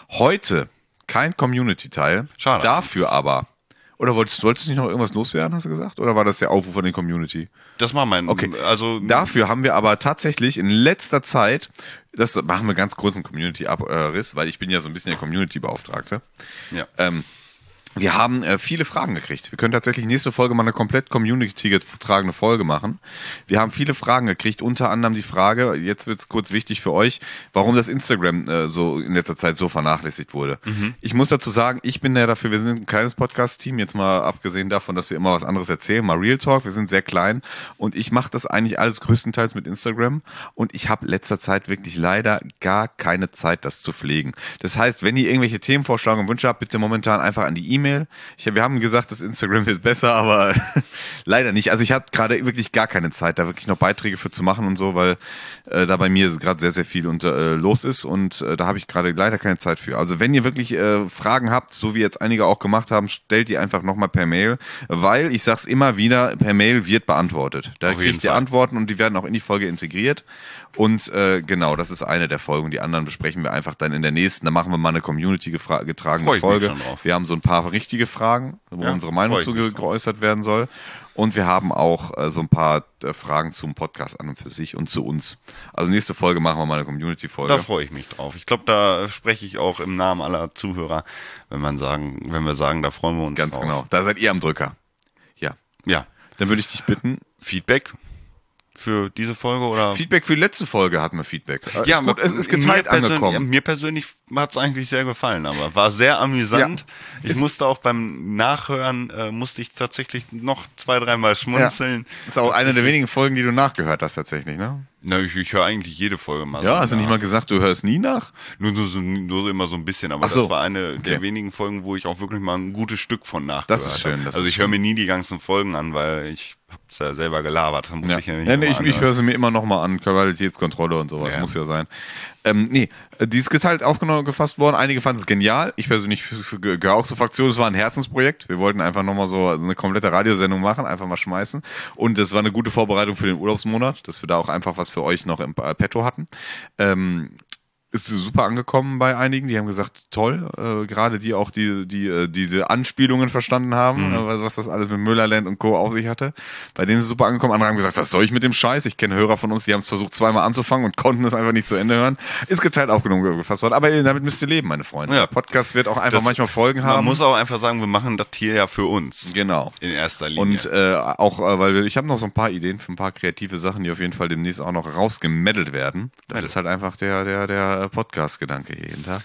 Heute kein Community-Teil. Schade. Dafür aber. Oder wolltest, wolltest du nicht noch irgendwas loswerden, hast du gesagt? Oder war das der Aufruf von der Community? Das war mein, Okay. also Dafür haben wir aber tatsächlich in letzter Zeit, das machen wir ganz kurz einen Community-Abriss, weil ich bin ja so ein bisschen der Community-Beauftragte. ja. Ähm, wir haben äh, viele Fragen gekriegt. Wir können tatsächlich nächste Folge mal eine komplett Community-getragene Folge machen. Wir haben viele Fragen gekriegt, unter anderem die Frage, jetzt wird es kurz wichtig für euch, warum das Instagram äh, so in letzter Zeit so vernachlässigt wurde. Mhm. Ich muss dazu sagen, ich bin ja dafür, wir sind ein kleines Podcast-Team, jetzt mal abgesehen davon, dass wir immer was anderes erzählen, mal Real Talk, wir sind sehr klein und ich mache das eigentlich alles größtenteils mit Instagram und ich habe letzter Zeit wirklich leider gar keine Zeit, das zu pflegen. Das heißt, wenn ihr irgendwelche Themenvorschläge und Wünsche habt, bitte momentan einfach an die E-Mail. Ich, wir haben gesagt, das Instagram wird besser, aber leider nicht. Also ich habe gerade wirklich gar keine Zeit, da wirklich noch Beiträge für zu machen und so, weil äh, da bei mir gerade sehr, sehr viel unter, äh, los ist und äh, da habe ich gerade leider keine Zeit für. Also wenn ihr wirklich äh, Fragen habt, so wie jetzt einige auch gemacht haben, stellt die einfach nochmal per Mail, weil ich sag's immer wieder, per Mail wird beantwortet. Da Auf jeden kriegt ihr Fall. Antworten und die werden auch in die Folge integriert. Und äh, genau, das ist eine der Folgen. Die anderen besprechen wir einfach dann in der nächsten. Da machen wir mal eine Community-getragene Freu ich mich Folge. schon drauf. Wir haben so ein paar richtige Fragen, wo Ja, unsere Meinung freu ich zu mich ge- drauf. geäußert werden soll. Und wir haben auch äh, so ein paar äh, Fragen zum Podcast an und für sich und zu uns. Also nächste Folge machen wir mal eine Community-Folge. Da freue ich mich drauf. Ich glaube, da spreche ich auch im Namen aller Zuhörer, wenn man sagen, wenn wir sagen, da freuen wir uns Ganz drauf. genau. Da seid ihr am Drücker. Ja. Ja. Dann würde ich dich bitten. Feedback für diese Folge oder? Feedback für die letzte Folge hatten wir Feedback. Äh, Ja, ist gut, es ist geteilt mir persönlich, angekommen. Mir persönlich hat es eigentlich sehr gefallen, aber war sehr amüsant. Ja. Ich Ist- musste auch beim Nachhören, äh, musste ich tatsächlich noch zwei, dreimal schmunzeln. Das ist auch eine der wenigen Folgen, die du nachgehört hast tatsächlich, ne? Na, ich, ich höre eigentlich jede Folge mal. Ja, so hast du nicht nach. mal gesagt, du hörst nie nach? Nur so, so, nur so immer so ein bisschen, aber Ach so. das war eine der Okay. wenigen Folgen, wo ich auch wirklich mal ein gutes Stück von nachgehört Das ist schön, habe. das Also ist ich höre mir nie die ganzen Folgen an, weil ich hab's ja selber gelabert. Da muss Ja, ich ja nicht ja nee, nochmal ich, ich anhören. höre sie mir immer noch mal an, Qualitätskontrolle und sowas, Ja. muss ja sein. Ähm, nee, die ist geteilt aufgenommen, gefasst worden. Einige fanden es genial. Ich persönlich für- für- gehöre auch zur Fraktion. Es war ein Herzensprojekt. Wir wollten einfach nochmal so eine komplette Radiosendung machen, einfach mal schmeißen. Und es war eine gute Vorbereitung für den Urlaubsmonat, dass wir da auch einfach was für euch noch im äh, Petto hatten. Ähm, ist super angekommen bei einigen, die haben gesagt, toll, äh, gerade die auch die, die äh, diese Anspielungen verstanden haben, äh, was das alles mit Müllerland und Co. auf sich hatte. Bei denen ist es super angekommen. Andere haben gesagt, was soll ich mit dem Scheiß? Ich kenne Hörer von uns, die haben es versucht zweimal anzufangen und konnten es einfach nicht zu Ende hören. Ist geteilt aufgenommen, gefasst worden. Aber damit müsst ihr leben, meine Freunde. Ja. Der Podcast wird auch einfach Das- manchmal Folgen Man haben. muss auch einfach sagen, wir machen das hier ja für uns. Genau. In erster Linie. Und äh, auch, äh, weil wir- ich habe noch so ein paar Ideen für ein paar kreative Sachen, die auf jeden Fall demnächst auch noch rausgemeddelt werden. Das ist halt einfach der, der, der Podcast-Gedanke hier hinter.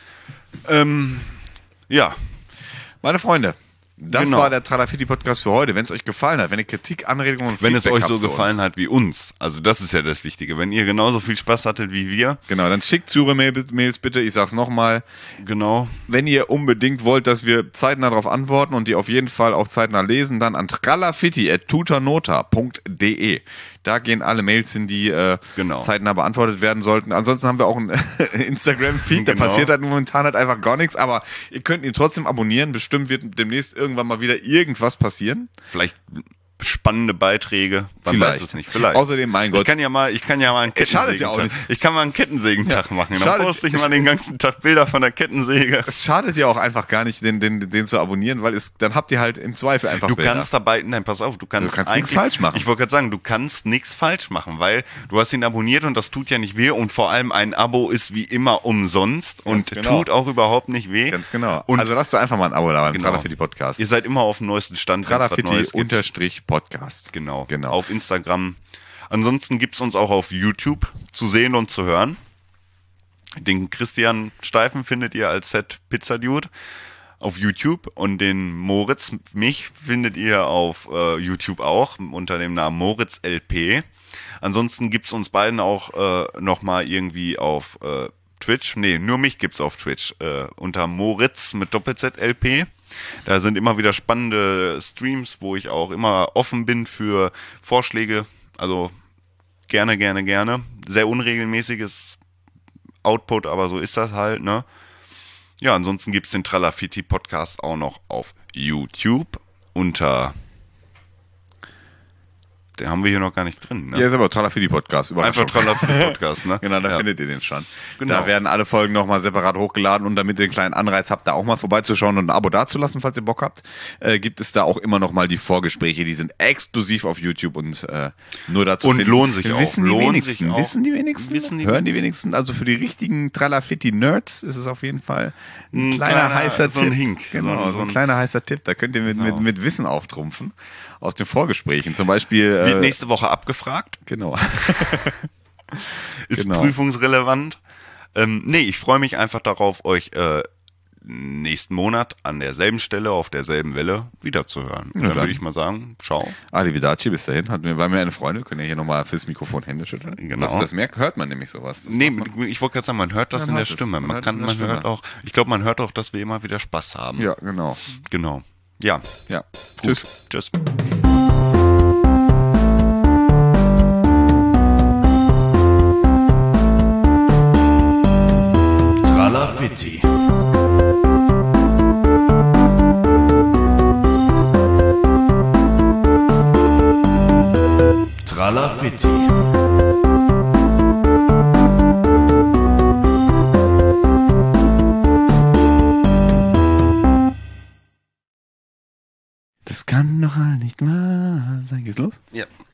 ähm, ja, Meine Freunde, das Genau. war der Tralafiti-Podcast für heute. Wenn es euch gefallen hat, wenn ihr Kritik, Anregungen und wenn es Feedback euch so habt für gefallen uns, hat wie uns, also das ist ja das Wichtige. Wenn ihr genauso viel Spaß hattet wie wir, genau, dann schickt eure Mail- Mails bitte. Ich sag's nochmal. genau, Wenn ihr unbedingt wollt, dass wir zeitnah darauf antworten und die auf jeden Fall auch zeitnah lesen, dann an tralafiti at tutanota punkt de. Da gehen alle Mails hin, die äh, Genau. zeitnah beantwortet werden sollten. Ansonsten haben wir auch einen Instagram-Feed, da Genau. passiert halt momentan halt einfach gar nichts, aber ihr könnt ihn trotzdem abonnieren. Bestimmt wird demnächst irgendwann mal wieder irgendwas passieren. vielleicht spannende Beiträge, man Vielleicht. weiß es nicht, vielleicht. Außerdem, mein Gott. Ich kann ja mal, ich kann ja mal einen Es schadet ja auch Kettensägentag, nicht. ich kann mal einen Kettensägentag machen. Dann Schadet- poste ich mal den ganzen Tag Bilder von der Kettensäge. Es schadet ja auch einfach gar nicht, den, den, den zu abonnieren, weil es, dann habt ihr halt im Zweifel einfach Du Bilder. kannst dabei, nein, pass auf, du kannst, Du kannst eigentlich nichts falsch machen. Ich wollte gerade sagen, du kannst nichts falsch machen, weil du hast ihn abonniert und das tut ja nicht weh und vor allem ein Abo ist wie immer umsonst und genau. tut auch überhaupt nicht weh. Ganz genau. Und also lasst da einfach mal ein Abo da beim Genau. Tralafiti Podcast. ihr seid immer auf dem neuesten Stand, wenn es was Neues Tralafiti gibt. unterstrich Podcast. Genau. Genau. Auf Instagram. Ansonsten gibt's uns auch auf YouTube zu sehen und zu hören. Den Christian Steifen findet ihr als Set Pizza Dude auf YouTube und den Moritz, mich, findet ihr auf äh, YouTube auch unter dem Namen Moritz L P. Ansonsten gibt's uns beiden auch äh, nochmal irgendwie auf äh, Twitch. Nee, nur mich gibt's auf Twitch äh, unter Moritz mit Doppel-Z L P. Da sind immer wieder spannende Streams, wo ich auch immer offen bin für Vorschläge. Also gerne, gerne, gerne. Sehr unregelmäßiges Output, aber so ist das halt, ne? Ja, ansonsten gibt's den Tralafiti-Podcast auch noch auf YouTube unter... Den haben wir hier noch gar nicht drin, ne? Ja, ist aber Tralafiti Podcast. Einfach Überraschung. Tralafiti-Podcast, ne? Genau, da Ja. findet ihr den schon. Genau. Da werden alle Folgen nochmal separat hochgeladen und damit ihr den kleinen Anreiz habt, da auch mal vorbeizuschauen und ein Abo dazulassen, falls ihr Bock habt, äh, gibt es da auch immer nochmal die Vorgespräche, die sind exklusiv auf YouTube und äh, nur dazu Und finden. lohnen sich auch. Wissen die Lohnen wenigsten, sich auch. wissen die wenigsten, Wissen die hören die wenigsten, also für die richtigen Tralafiti-Nerds ist es auf jeden Fall ein, Ein kleiner, kleiner- heißer so ein Tipp. Hink. Genau, So ein- so, so ein ein- kleiner heißer Tipp, da könnt ihr mit, Genau. mit, mit Wissen auftrumpfen aus den Vorgesprächen, zum Beispiel Wird äh, nächste Woche abgefragt. genau. Ist Genau. prüfungsrelevant. Ähm, nee, ich freue mich einfach darauf, euch äh, nächsten Monat an derselben Stelle, auf derselben Welle wiederzuhören. Und Ja, dann dann. würde ich mal sagen, ciao. Arrivederci, bis dahin. Hat mir, war mir eine Freundin, können ja hier nochmal fürs Mikrofon Hände schütteln. Genau. Das, das merkt, hört man nämlich sowas. Das Nee, macht man- ich wollte gerade sagen, man hört das Man in der hört es. Stimme. Man Man, hört es kann, in der man Stimme. hört auch, ich glaube, man hört auch, dass wir immer wieder Spaß haben. ja, genau. Genau. Ja. Ja. Gut. Tschüss. Tschüss. Tralafitti. Tralafitti. Das kann doch halt nicht wahr sein. Geht's los? Ja.